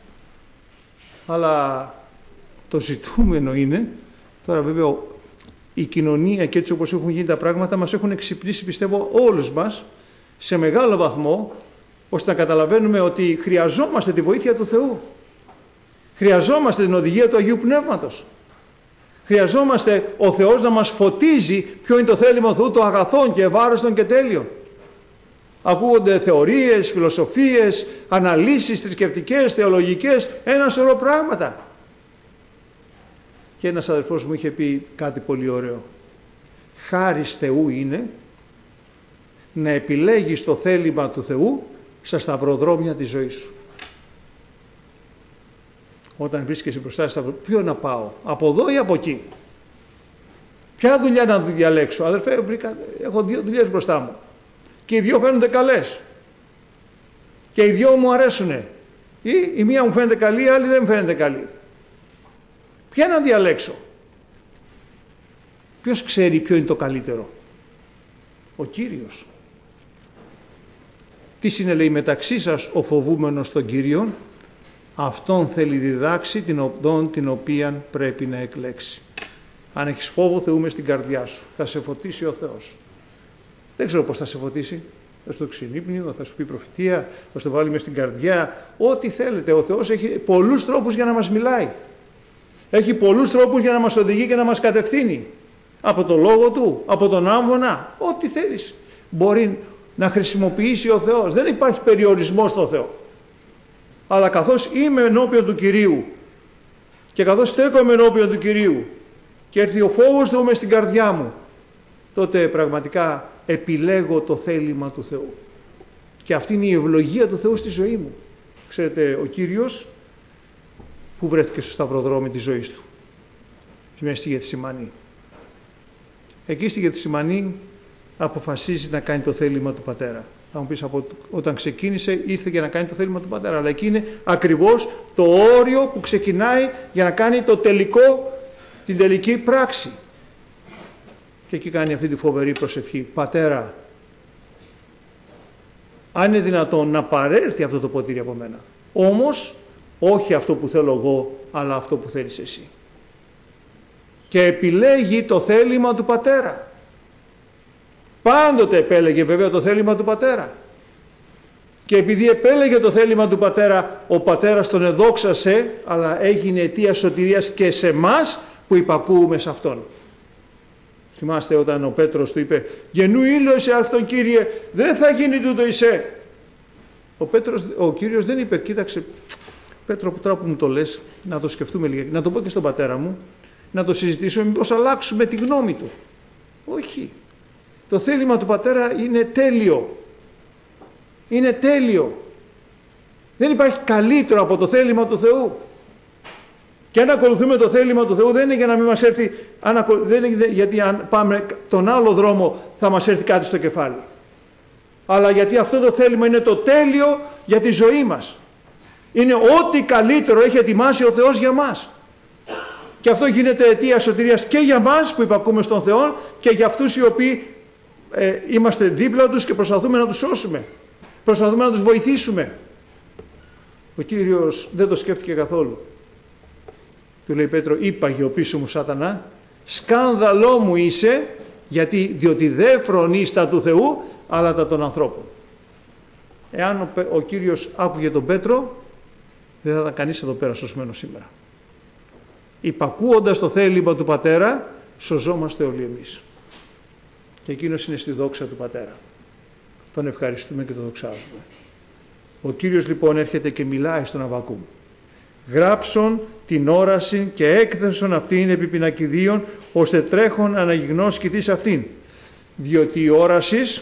Αλλά το ζητούμενο είναι, τώρα βέβαια η κοινωνία και έτσι όπως έχουν γίνει τα πράγματα μας έχουν εξυπνήσει, πιστεύω, όλους μας σε μεγάλο βαθμό, ώστε να καταλαβαίνουμε ότι χρειαζόμαστε τη βοήθεια του Θεού. Χρειαζόμαστε την οδηγία του Αγίου Πνεύματος. Χρειαζόμαστε ο Θεός να μας φωτίζει ποιο είναι το θέλημα του Θεού, το αγαθόν και ευάρεστον και τέλειο. Ακούγονται θεωρίες, φιλοσοφίες, αναλύσεις θρησκευτικές, θεολογικές, ένα σωρό πράγματα. Και ένας αδερφός μου είχε πει κάτι πολύ ωραίο. Χάρις Θεού είναι να επιλέγεις το θέλημα του Θεού στα σταυροδρόμια της ζωής σου. Όταν βρίσκεσαι μπροστά στα σταυροδρόμια, ποιο να πάω, από εδώ ή από εκεί? Ποια δουλειά να διαλέξω? Αδερφέ, βρήκα, έχω δύο δουλειές μπροστά μου. Και οι δύο φαίνονται καλές. Και οι δύο μου αρέσουνε. Ή η μία μου φαίνεται καλή, η άλλη δεν φαίνεται καλή. Ποια να διαλέξω? Ποιος ξέρει ποιο είναι το καλύτερο? Ο Κύριος. Τι είναι, λέει, μεταξύ σας ο φοβούμενος τον Κύριον, αυτόν θέλει διδάξει την οδόν την οποία πρέπει να εκλέξει. Αν έχεις φόβο Θεού μες στην καρδιά σου, θα σε φωτίσει ο Θεός. Δεν ξέρω πώς θα σε φωτίσει. Θα σου το ξυνύπνιο, θα σου πει προφητεία, θα σου το βάλει μες στην καρδιά, ό,τι θέλετε. Ο Θεός έχει πολλούς τρόπους για να μας μιλάει. Έχει πολλούς τρόπους για να μας οδηγεί και να μας κατευθύνει. Από το λόγο Του, από τον άμβονα, ό,τι θέλεις. Μπορεί να χρησιμοποιήσει ο Θεός. Δεν υπάρχει περιορισμός στο Θεό. Αλλά καθώς είμαι ενώπιον του Κυρίου και καθώς στέκομαι ενώπιον του Κυρίου και έρθει ο φόβος Θεού μες στην καρδιά μου, τότε πραγματικά επιλέγω το θέλημα του Θεού. Και αυτή είναι η ευλογία του Θεού στη ζωή μου. Ξέρετε, ο Κύριος που βρέθηκε στο σταυροδρόμι της ζωής Του, μέσα στη Γεθσιμανή. Εκεί στη Γεθσιμανή αποφασίζει να κάνει το θέλημα του Πατέρα. Θα μου πεις, από όταν ξεκίνησε ήρθε για να κάνει το θέλημα του Πατέρα, αλλά εκεί είναι ακριβώς το όριο που ξεκινάει για να κάνει το τελικό, την τελική πράξη. Και εκεί κάνει αυτή τη φοβερή προσευχή. Πατέρα, αν είναι δυνατόν να παρέλθει αυτό το ποτήρι από μένα, όμως όχι αυτό που θέλω εγώ, αλλά αυτό που θέλεις εσύ. Και επιλέγει το θέλημα του Πατέρα. Πάντοτε επέλεγε βέβαια το θέλημα του Πατέρα. Και επειδή επέλεγε το θέλημα του Πατέρα, ο Πατέρας τον εδόξασε, αλλά έγινε αιτία σωτηρίας και σε εμάς που υπακούουμε σε Αυτόν. Θυμάστε όταν ο Πέτρος του είπε «Γενού ήλιο σε αυτόν, Κύριε, δεν θα γίνει τούτο εισέ». Ο, Πέτρος, ο Κύριος δεν είπε «Κοίταξε Πέτρο, που τώρα που μου το λες, να το σκεφτούμε λίγα, να το πω και στον πατέρα μου, να το συζητήσουμε, μήπως αλλάξουμε τη γνώμη του». Όχι. Το θέλημα του Πατέρα είναι τέλειο. Είναι τέλειο. Δεν υπάρχει καλύτερο από το θέλημα του Θεού. Και αν ακολουθούμε το θέλημα του Θεού δεν είναι για να μην μας έρθει, αν, δεν είναι γιατί αν πάμε τον άλλο δρόμο θα μας έρθει κάτι στο κεφάλι. Αλλά γιατί αυτό το θέλημα είναι το τέλειο για τη ζωή μας. Είναι ό,τι καλύτερο έχει ετοιμάσει ο Θεός για μας. Και αυτό γίνεται αιτία σωτηρίας και για μας που υπακούμε στον Θεό και για αυτούς οι οποίοι ε, είμαστε δίπλα τους και προσπαθούμε να τους σώσουμε. Προσπαθούμε να τους βοηθήσουμε. Ο Κύριος δεν το σκέφτηκε καθόλου. Του λέει Πέτρο, είπαγε ο πίσω μου Σατανά, σκάνδαλό μου είσαι, γιατί, διότι δεν φρονείς τα του Θεού, αλλά τα των ανθρώπων. Εάν ο, ο Κύριος άκουγε τον Πέτρο, δεν θα ήταν κανείς εδώ πέρα σωσμένος σήμερα. Υπακούοντας το θέλημα του Πατέρα, σωζόμαστε όλοι εμείς. Και εκείνος είναι στη δόξα του Πατέρα. Τον ευχαριστούμε και τον δοξάζουμε. Ο Κύριος λοιπόν έρχεται και μιλάει στον Αββακούμ. Γράψον την όραση και έκθεσον αυτήν επί πινακιδίων, ώστε τρέχον αναγιγνώσκητης αυτήν. Διότι η όρασης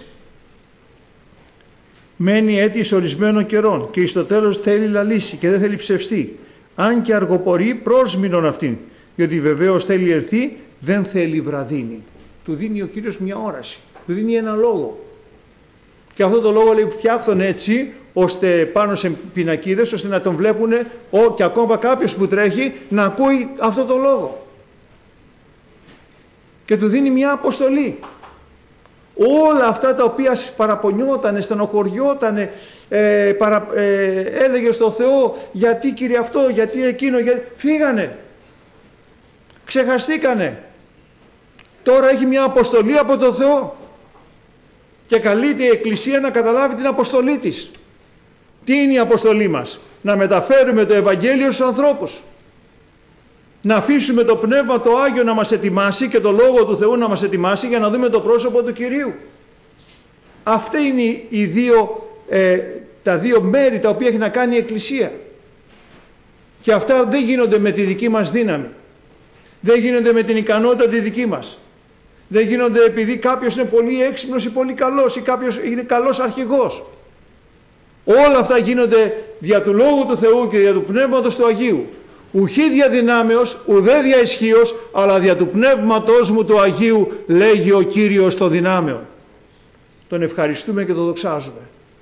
μένει έτη ορισμένων καιρών και εις το τέλος θέλει λαλήσει και δεν θέλει ψευστεί. Αν και αργοπορεί πρόσμηνον αυτήν, διότι βεβαίως θέλει ερθεί, δεν θέλει βραδύνη. Του δίνει ο Κύριος μια όραση, του δίνει ένα λόγο. Και αυτό το λόγο λέει φτιάχτον έτσι, ώστε πάνω σε πινακίδες, ώστε να τον βλέπουν ο, και ακόμα κάποιος που τρέχει να ακούει αυτό το λόγο. Και του δίνει μια αποστολή. Όλα αυτά τα οποία παραπονιότανε, στενοχωριότανε, ε, παρα, ε, έλεγε στο Θεό γιατί Κύριε αυτό, γιατί εκείνο, γιατί... φύγανε. Ξεχαστήκανε. Τώρα έχει μια αποστολή από το Θεό. Και καλείται η Εκκλησία να καταλάβει την αποστολή της. Τι είναι η αποστολή μας? Να μεταφέρουμε το Ευαγγέλιο στους ανθρώπους. Να αφήσουμε το Πνεύμα το Άγιο να μας ετοιμάσει και το Λόγο του Θεού να μας ετοιμάσει για να δούμε το πρόσωπο του Κυρίου. Αυτά είναι οι δύο, ε, τα δύο μέρη τα οποία έχει να κάνει η Εκκλησία. Και αυτά δεν γίνονται με τη δική μας δύναμη. Δεν γίνονται με την ικανότητα τη δική μας. Δεν γίνονται επειδή κάποιος είναι πολύ έξυπνος ή πολύ καλός ή κάποιος είναι καλός αρχηγός. Όλα αυτά γίνονται δια του Λόγου του Θεού και δια του Πνεύματος του Αγίου. Ουχή δια δυνάμεως, ουδέ δια ισχύος, αλλά δια του Πνεύματος μου του Αγίου, λέγει ο Κύριος των δυνάμεων. Τον ευχαριστούμε και τον δοξάζουμε.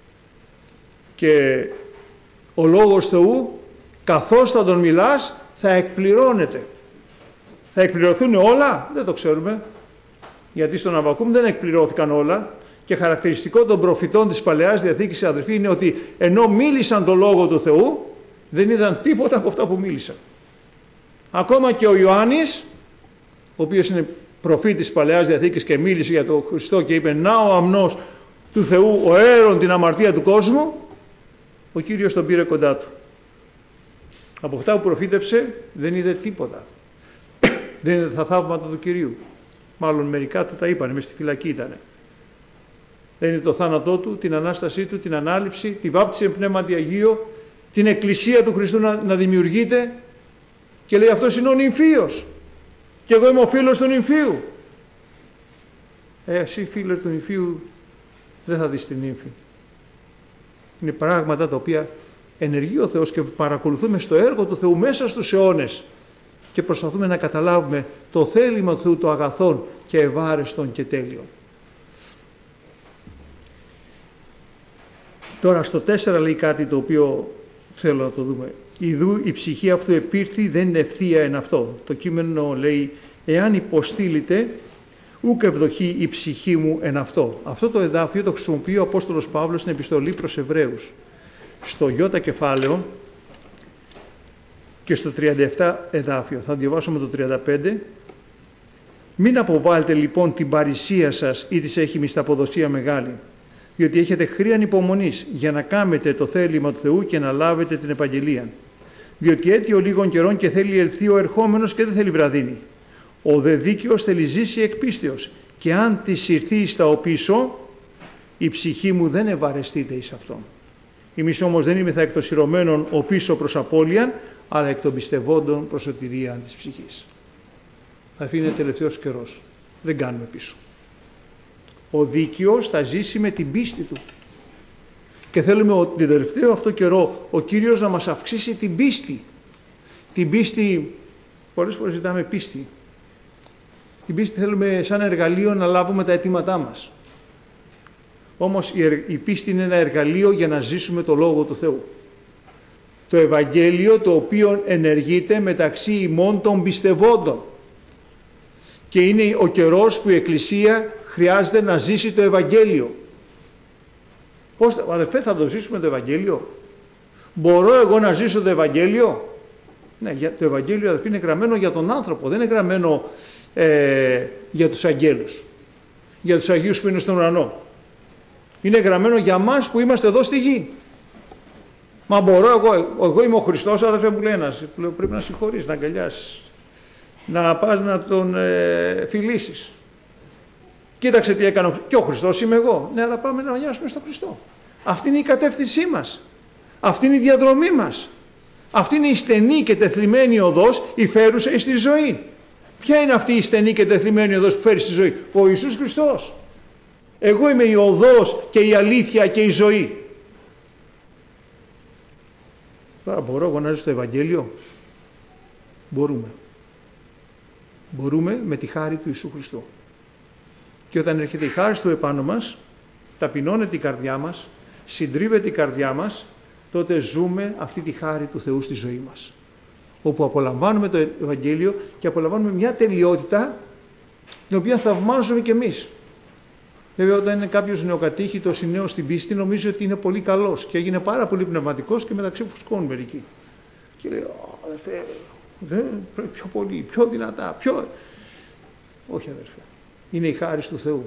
Και ο Λόγος Θεού, καθώς θα τον μιλάς, θα εκπληρώνεται. Θα εκπληρωθούν όλα, δεν το ξέρουμε. Γιατί στον Αββακούμ δεν εκπληρώθηκαν όλα. Και χαρακτηριστικό των προφητών της Παλαιάς Διαθήκης, αδελφοί, είναι ότι ενώ μίλησαν το Λόγο του Θεού, δεν είδαν τίποτα από αυτά που μίλησαν. Ακόμα και ο Ιωάννης, ο οποίος είναι προφήτης της Παλαιάς Διαθήκης και μίλησε για τον Χριστό και είπε «Να ο αμνός του Θεού, ο έρων την αμαρτία του κόσμου», ο Κύριος τον πήρε κοντά του. Από αυτά που προφήτευσε δεν είδε τίποτα. Δεν είδε τα θαύματα του Κυρίου. Μάλλον μερικά του τα είπανε, μες στη φυλακή ήτανε. Δεν είδε το θάνατό του, την Ανάστασή του, την Ανάληψη, τη βάπτιση εν Πνεύματι Αγίο, την Εκκλησία του Χριστού να, να δημιουργείται, και λέει αυτός είναι ο νυμφίος και εγώ είμαι ο φίλος του νυμφίου. Ε, εσύ φίλε του νυμφίου δεν θα δεις την νύμφη. Είναι πράγματα τα οποία ενεργεί ο Θεός και παρακολουθούμε στο έργο του Θεού μέσα στους αιώνες και προσπαθούμε να καταλάβουμε το θέλημα του Θεού, το αγαθόν και ευάρεστον και τέλειον. Τώρα στο τέσσερα λέει κάτι το οποίο θέλω να το δούμε. Ιδού η ψυχή αυτού επήρθη, δεν είναι ευθεία εν αυτό. Το κείμενο λέει εάν υποστήλητε ούκ ευδοχεί η ψυχή μου εν αυτό. Αυτό το εδάφιο το χρησιμοποιεί ο Απόστολος Παύλος στην επιστολή προς Εβραίους. Στο Ι κεφάλαιο και στο τριάντα επτά εδάφιο. Θα διαβάσουμε το τριάντα πέντε. Μην αποβάλλετε λοιπόν την παρησία σας ή της έχει μισθαποδοσία μεγάλη, διότι έχετε χρίαν υπομονής για να κάμετε το θέλημα του Θεού και να λάβετε την επαγγελία. Διότι έτειο λίγων καιρών και θέλει ελθεί ο ερχόμενος και δεν θέλει βραδύνη. Ο δε δίκαιος θέλει ζήσει εκ πίστεως, και αν της ηρθεί εις τα οπίσω, η ψυχή μου δεν ευαρεστείται εις αυτόν. Εμείς όμως δεν είμεθα εκ των σειρωμένων οπίσω προς απώλειαν, αλλά εκ των πιστευόντων προς σωτηρίαν της ψυχής. Αυτή είναι τελευταίος καιρός. Δεν κάνουμε πίσω. Ο δίκαιος θα ζήσει με την πίστη του. Και θέλουμε ότι την τελευταίο αυτό καιρό ο Κύριος να μας αυξήσει την πίστη. Την πίστη, πολλές φορές ζητάμε πίστη. Την πίστη θέλουμε σαν εργαλείο να λάβουμε τα αιτήματά μας. Όμως η πίστη είναι ένα εργαλείο για να ζήσουμε το Λόγο του Θεού. Το Ευαγγέλιο το οποίο ενεργείται μεταξύ ημών των πιστευόντων. Και είναι ο καιρός που η Εκκλησία χρειάζεται να ζήσει το Ευαγγέλιο. Πώς, αδερφέ, θα το ζήσουμε το Ευαγγέλιο? Μπορώ εγώ να ζήσω το Ευαγγέλιο? Ναι, το Ευαγγέλιο, αδερφέ, είναι γραμμένο για τον άνθρωπο, δεν είναι γραμμένο ε, για τους αγγέλους, για τους Αγίους που είναι στον ουρανό. Είναι γραμμένο για μας που είμαστε εδώ στη γη. Μα μπορώ εγώ, εγώ είμαι ο Χριστός, αδερφέ, μου λέει ένας, πρέπει να συγχωρείς, να αγκαλιάσεις, να πας να τον ε, φιλήσεις. Κοίταξε τι έκανε και ο Χριστός είμαι εγώ. Ναι, αλλά πάμε να νοιάσουμε στον Χριστό. Αυτή είναι η κατεύθυνσή μας. Αυτή είναι η διαδρομή μας. Αυτή είναι η στενή και τεθλιμμένη οδός, η φέρουσα στη ζωή. Ποια είναι αυτή η στενή και τεθλιμμένη οδός που φέρει στη ζωή? Ο Ιησούς Χριστός. Εγώ είμαι η οδός και η αλήθεια και η ζωή. Τώρα μπορώ εγώ να ζήσω το Ευαγγέλιο? Μπορούμε. Μπορούμε με τη χάρη του Ιησού Χριστού. Και όταν έρχεται η χάρη του επάνω μας, ταπεινώνεται η καρδιά μας, συντρίβεται η καρδιά μας, τότε ζούμε αυτή τη χάρη του Θεού στη ζωή μας. Όπου απολαμβάνουμε το Ευαγγέλιο και απολαμβάνουμε μια τελειότητα την οποία θαυμάζουμε κι εμείς. Βέβαια, όταν είναι κάποιος νεοκατήχητος ή νέος στην πίστη, νομίζει ότι είναι πολύ καλός και έγινε πάρα πολύ πνευματικός και μεταξύ φουσκώνουν μερικοί. Και λέει, αδερφέ, πρέπει πιο πολύ, πιο δυνατά, πιο... Όχι, αδερφέ. Είναι η χάρις του Θεού.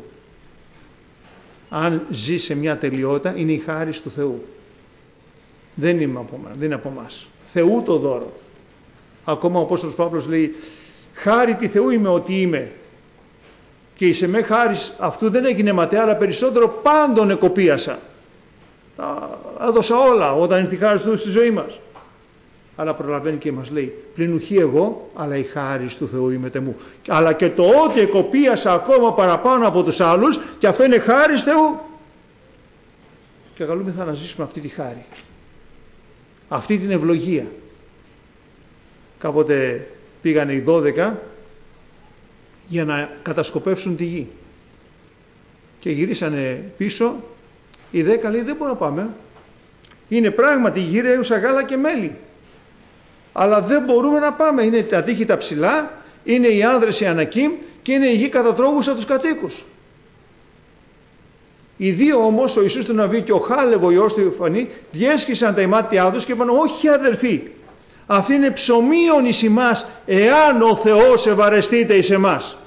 Αν ζει σε μια τελειότητα, είναι η χάρις του Θεού. Δεν είναι από, δεν είναι από εμάς. Θεού το δώρο. Ακόμα ο Απόστολος Παύλος λέει, χάρη τη Θεού είμαι ότι είμαι. Και η σε με χάρις αυτού δεν έγινε ματέα, αλλά περισσότερο πάντων εκοπίασα. Τα έδωσα όλα όταν ήρθε η χάρις του Θεού στη ζωή μας. Αλλά προλαβαίνει και μας λέει, πλην ουχή εγώ, αλλά η χάρις του Θεού ημετε μου. Αλλά και το ότι εκοπίασα ακόμα παραπάνω από τους άλλους, και αυτό είναι χάρις Θεού. Και καλούμεθα να ζήσουμε αυτή τη χάρη. Αυτή την ευλογία. Κάποτε πήγανε οι δώδεκα για να κατασκοπεύσουν τη γη. Και γυρίσανε πίσω, οι δέκα λέει δεν μπορούμε να πάμε. Είναι πράγματι η γη ρέουσα γάλα και μέλι. Αλλά δεν μπορούμε να πάμε. Είναι τα τείχη τα ψηλά, είναι οι άνδρες οι Ανακίμ και είναι η γη κατατρώγουσα τους κατοίκους. Οι δύο όμως, ο Ιησούς του Ναβί και ο Χάλεβο Υιός του Ιωφανή, διέσχισαν τα ημάτια τους και είπαν, όχι αδερφοί, αυτή είναι ψωμίον εις ημάς, εάν ο Θεός ευαρεστείτε εις εμάς.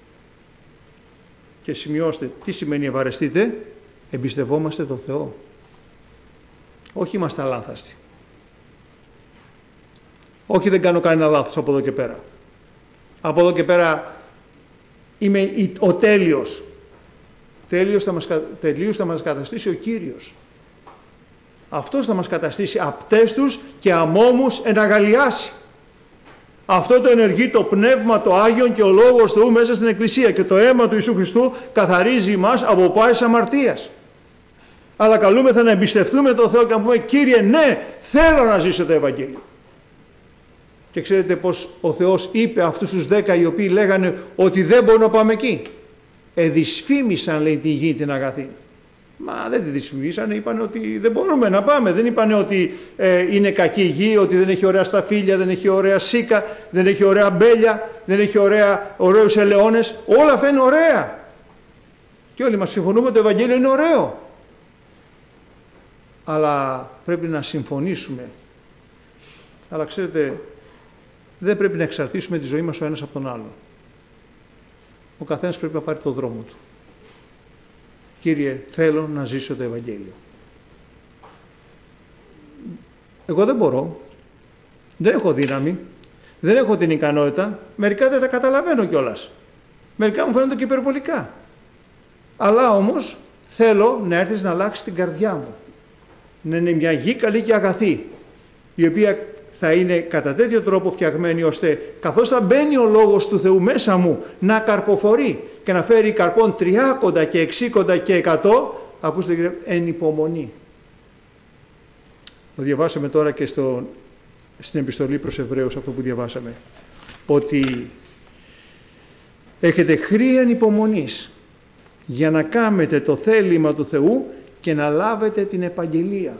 Και σημειώστε, τι σημαίνει ευαρεστείτε? Εμπιστευόμαστε τον Θεό. Όχι είμαστε αλάνθαστοι. Όχι, δεν κάνω κανένα λάθος από εδώ και πέρα. Από εδώ και πέρα είμαι ο τέλειος. Τέλειος θα μας, τελείως θα μας καταστήσει ο Κύριος. Αυτός θα μας καταστήσει απτέστους και αμόμους εν αγαλιάσει. Αυτό το ενεργεί το Πνεύμα το Άγιον και ο Λόγος Θεού μέσα στην Εκκλησία, και το αίμα του Ιησού Χριστού καθαρίζει μας από πάης αμαρτίας. Αλλά καλούμεθα να εμπιστευτούμε τον Θεό και να πούμε, Κύριε, ναι, θέλω να ζήσω το Ευαγγέλιο. Και ξέρετε πως ο Θεός είπε αυτούς τους δέκα οι οποίοι λέγανε ότι δεν μπορούμε να πάμε εκεί? Εδυσφήμισαν, λέει, τη γη την αγαθή. Μα δεν τη δυσφημίσανε, είπαν ότι δεν μπορούμε να πάμε. Δεν είπαν ότι ε, είναι κακή γη, ότι δεν έχει ωραία σταφύλια, δεν έχει ωραία σίκα, δεν έχει ωραία μπέλια, δεν έχει ωραία, ωραίους ελαιώνες. Όλα αυτά είναι ωραία. Και όλοι μας συμφωνούμε ότι το Ευαγγέλιο είναι ωραίο. Αλλά πρέπει να συμφωνήσουμε. Αλλά ξέρετε, δεν πρέπει να εξαρτήσουμε τη ζωή μας ο ένας από τον άλλο. Ο καθένας πρέπει να πάρει το δρόμο του. Κύριε, θέλω να ζήσω το Ευαγγέλιο. Εγώ δεν μπορώ, δεν έχω δύναμη, δεν έχω την ικανότητα, μερικά δεν τα καταλαβαίνω κιόλας. Μερικά μου φαίνονται και υπερβολικά. Αλλά όμως θέλω να έρθεις να αλλάξεις την καρδιά μου. Να είναι μια γη καλή και αγαθή, η οποία θα είναι κατά τέτοιο τρόπο φτιαγμένη ώστε καθώς θα μπαίνει ο Λόγος του Θεού μέσα μου να καρποφορεί και να φέρει καρπών τριάκοντα και εξήκοντα και εκατό, ακούστε κύριε, εν υπομονή. Το διαβάσαμε τώρα και στο, στην επιστολή προς Εβραίους, αυτό που διαβάσαμε, ότι έχετε χρείαν υπομονής για να κάνετε το θέλημα του Θεού και να λάβετε την επαγγελία.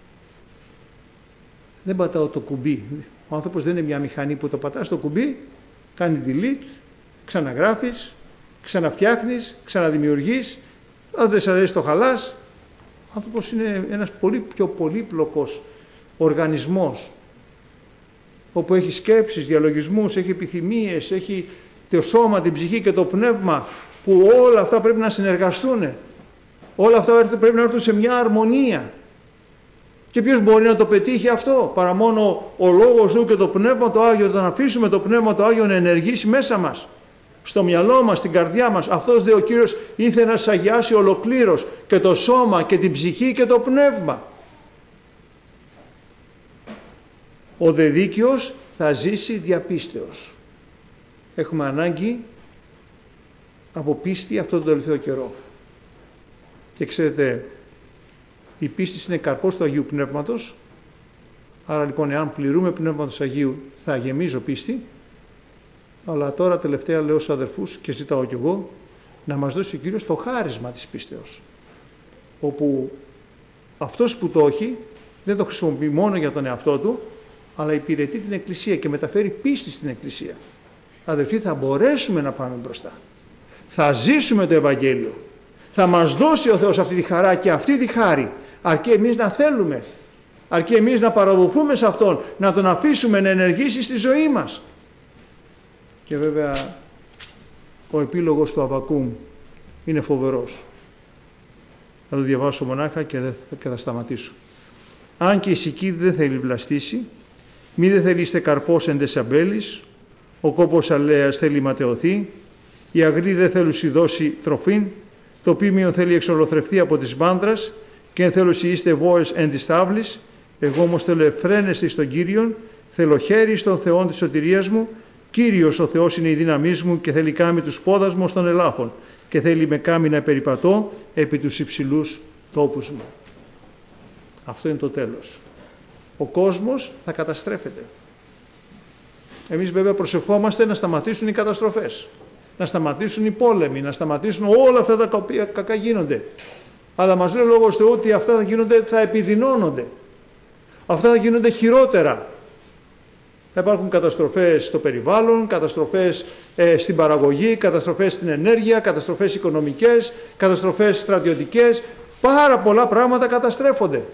Δεν πατάω το κουμπί. Ο άνθρωπος δεν είναι μια μηχανή που το πατάς το κουμπί, κάνει delete, ξαναγράφεις, ξαναφτιάχνεις, ξαναδημιουργείς. Αν δεν σε αρέσει το χαλάς. Ο άνθρωπος είναι ένας πολύ πιο πολύπλοκος οργανισμός, όπου έχει σκέψεις, διαλογισμούς, έχει επιθυμίες, έχει το σώμα, την ψυχή και το πνεύμα, που όλα αυτά πρέπει να συνεργαστούν. Όλα αυτά πρέπει να έρθουν σε μια αρμονία. Και ποιος μπορεί να το πετύχει αυτό, παρά μόνο ο Λόγος του και το Πνεύμα το Άγιο, να αφήσουμε το Πνεύμα το Άγιο να ενεργήσει μέσα μας, στο μυαλό μας, στην καρδιά μας. Αυτός δε ο Κύριος ήθελε να σας αγιάσει ολοκλήρως, και το σώμα και την ψυχή και το πνεύμα. Ο δε δίκαιος θα ζήσει διαπίστεως. Έχουμε ανάγκη από πίστη αυτόν τον τελευταίο καιρό. Και ξέρετε, η πίστη είναι καρπός του Αγίου Πνεύματος. Άρα λοιπόν, εάν πληρούμε Πνεύματος Αγίου, θα γεμίζω πίστη. Αλλά τώρα τελευταία λέω στους αδερφούς και ζητάω κι εγώ, να μας δώσει ο Κύριος το χάρισμα της πίστεως, όπου αυτός που το έχει δεν το χρησιμοποιεί μόνο για τον εαυτό του, αλλά υπηρετεί την Εκκλησία και μεταφέρει πίστη στην Εκκλησία. Αδερφοί, θα μπορέσουμε να πάμε μπροστά. Θα ζήσουμε το Ευαγγέλιο. Θα μας δώσει ο Θεός αυτή τη χαρά και αυτή τη χάρη, αρκεί εμείς να θέλουμε, αρκεί εμείς να παραδοθούμε σε Αυτόν, να Τον αφήσουμε να ενεργήσει στη ζωή μας. Και βέβαια ο επίλογος του Αββακούμ είναι φοβερός. Θα το διαβάσω μονάχα και, δε, και θα σταματήσω. Αν και η σικίδη δεν θέλει βλαστήσει, μη δεν θέλει καρπός εν τες αμπέλης, ο κόπος αλέας θέλει ματαιωθεί, η αγρή δεν θέλουσι δώσει τροφήν, το πίμιο θέλει εξολοθρευτεί από της μάνδρας, και εν θέλουσι είστε βόες εν της τάβλης, εγώ όμως θέλω εφραίνεστη στον Κύριον, θέλω χέρι στον Θεόν της σωτηρίας μου, Κύριος ο Θεός είναι η δύναμή μου και θέλει κάμει τους πόδας μου στον ελάφων και θέλει με κάμει να περιπατώ επί τους υψηλούς τόπους μου. Αυτό είναι το τέλος. Ο κόσμος θα καταστρέφεται. Εμείς βέβαια προσευχόμαστε να σταματήσουν οι καταστροφές, να σταματήσουν οι πόλεμοι, να σταματήσουν όλα αυτά τα οποία κακά γίνονται. Αλλά μας λέει ο Λόγος Θεού ότι αυτά θα γίνονται, θα επιδεινώνονται. Αυτά θα γίνονται χειρότερα. Θα υπάρχουν καταστροφές στο περιβάλλον, καταστροφές ε, στην παραγωγή, καταστροφές στην ενέργεια, καταστροφές οικονομικές, καταστροφές στρατιωτικές. Πάρα πολλά πράγματα καταστρέφονται.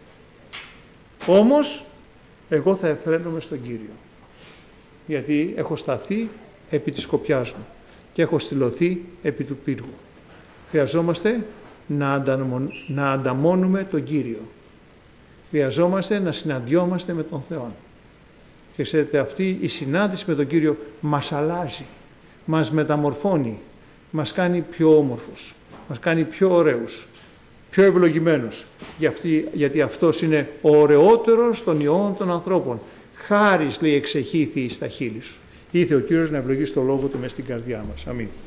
Όμως, εγώ θα εφραίνομαι στον Κύριο. Γιατί έχω σταθεί επί της σκοπιάς μου και έχω στυλωθεί επί του πύργου. Χρειαζόμαστε να, ανταμον, να ανταμώνουμε τον Κύριο. Χρειαζόμαστε να συναντιόμαστε με τον Θεό. Και ξέρετε, αυτή η συνάντηση με τον Κύριο μας αλλάζει, μας μεταμορφώνει, μας κάνει πιο όμορφους, μας κάνει πιο ωραίους, πιο ευλογημένους. Γιατί αυτός είναι ο ωραιότερος των ιών των ανθρώπων. Χάρις, λέει, εξεχήθη εις τα χείλη σου. Ήθε ο Κύριος να ευλογήσει το λόγο του μες στην καρδιά μας. Αμήν.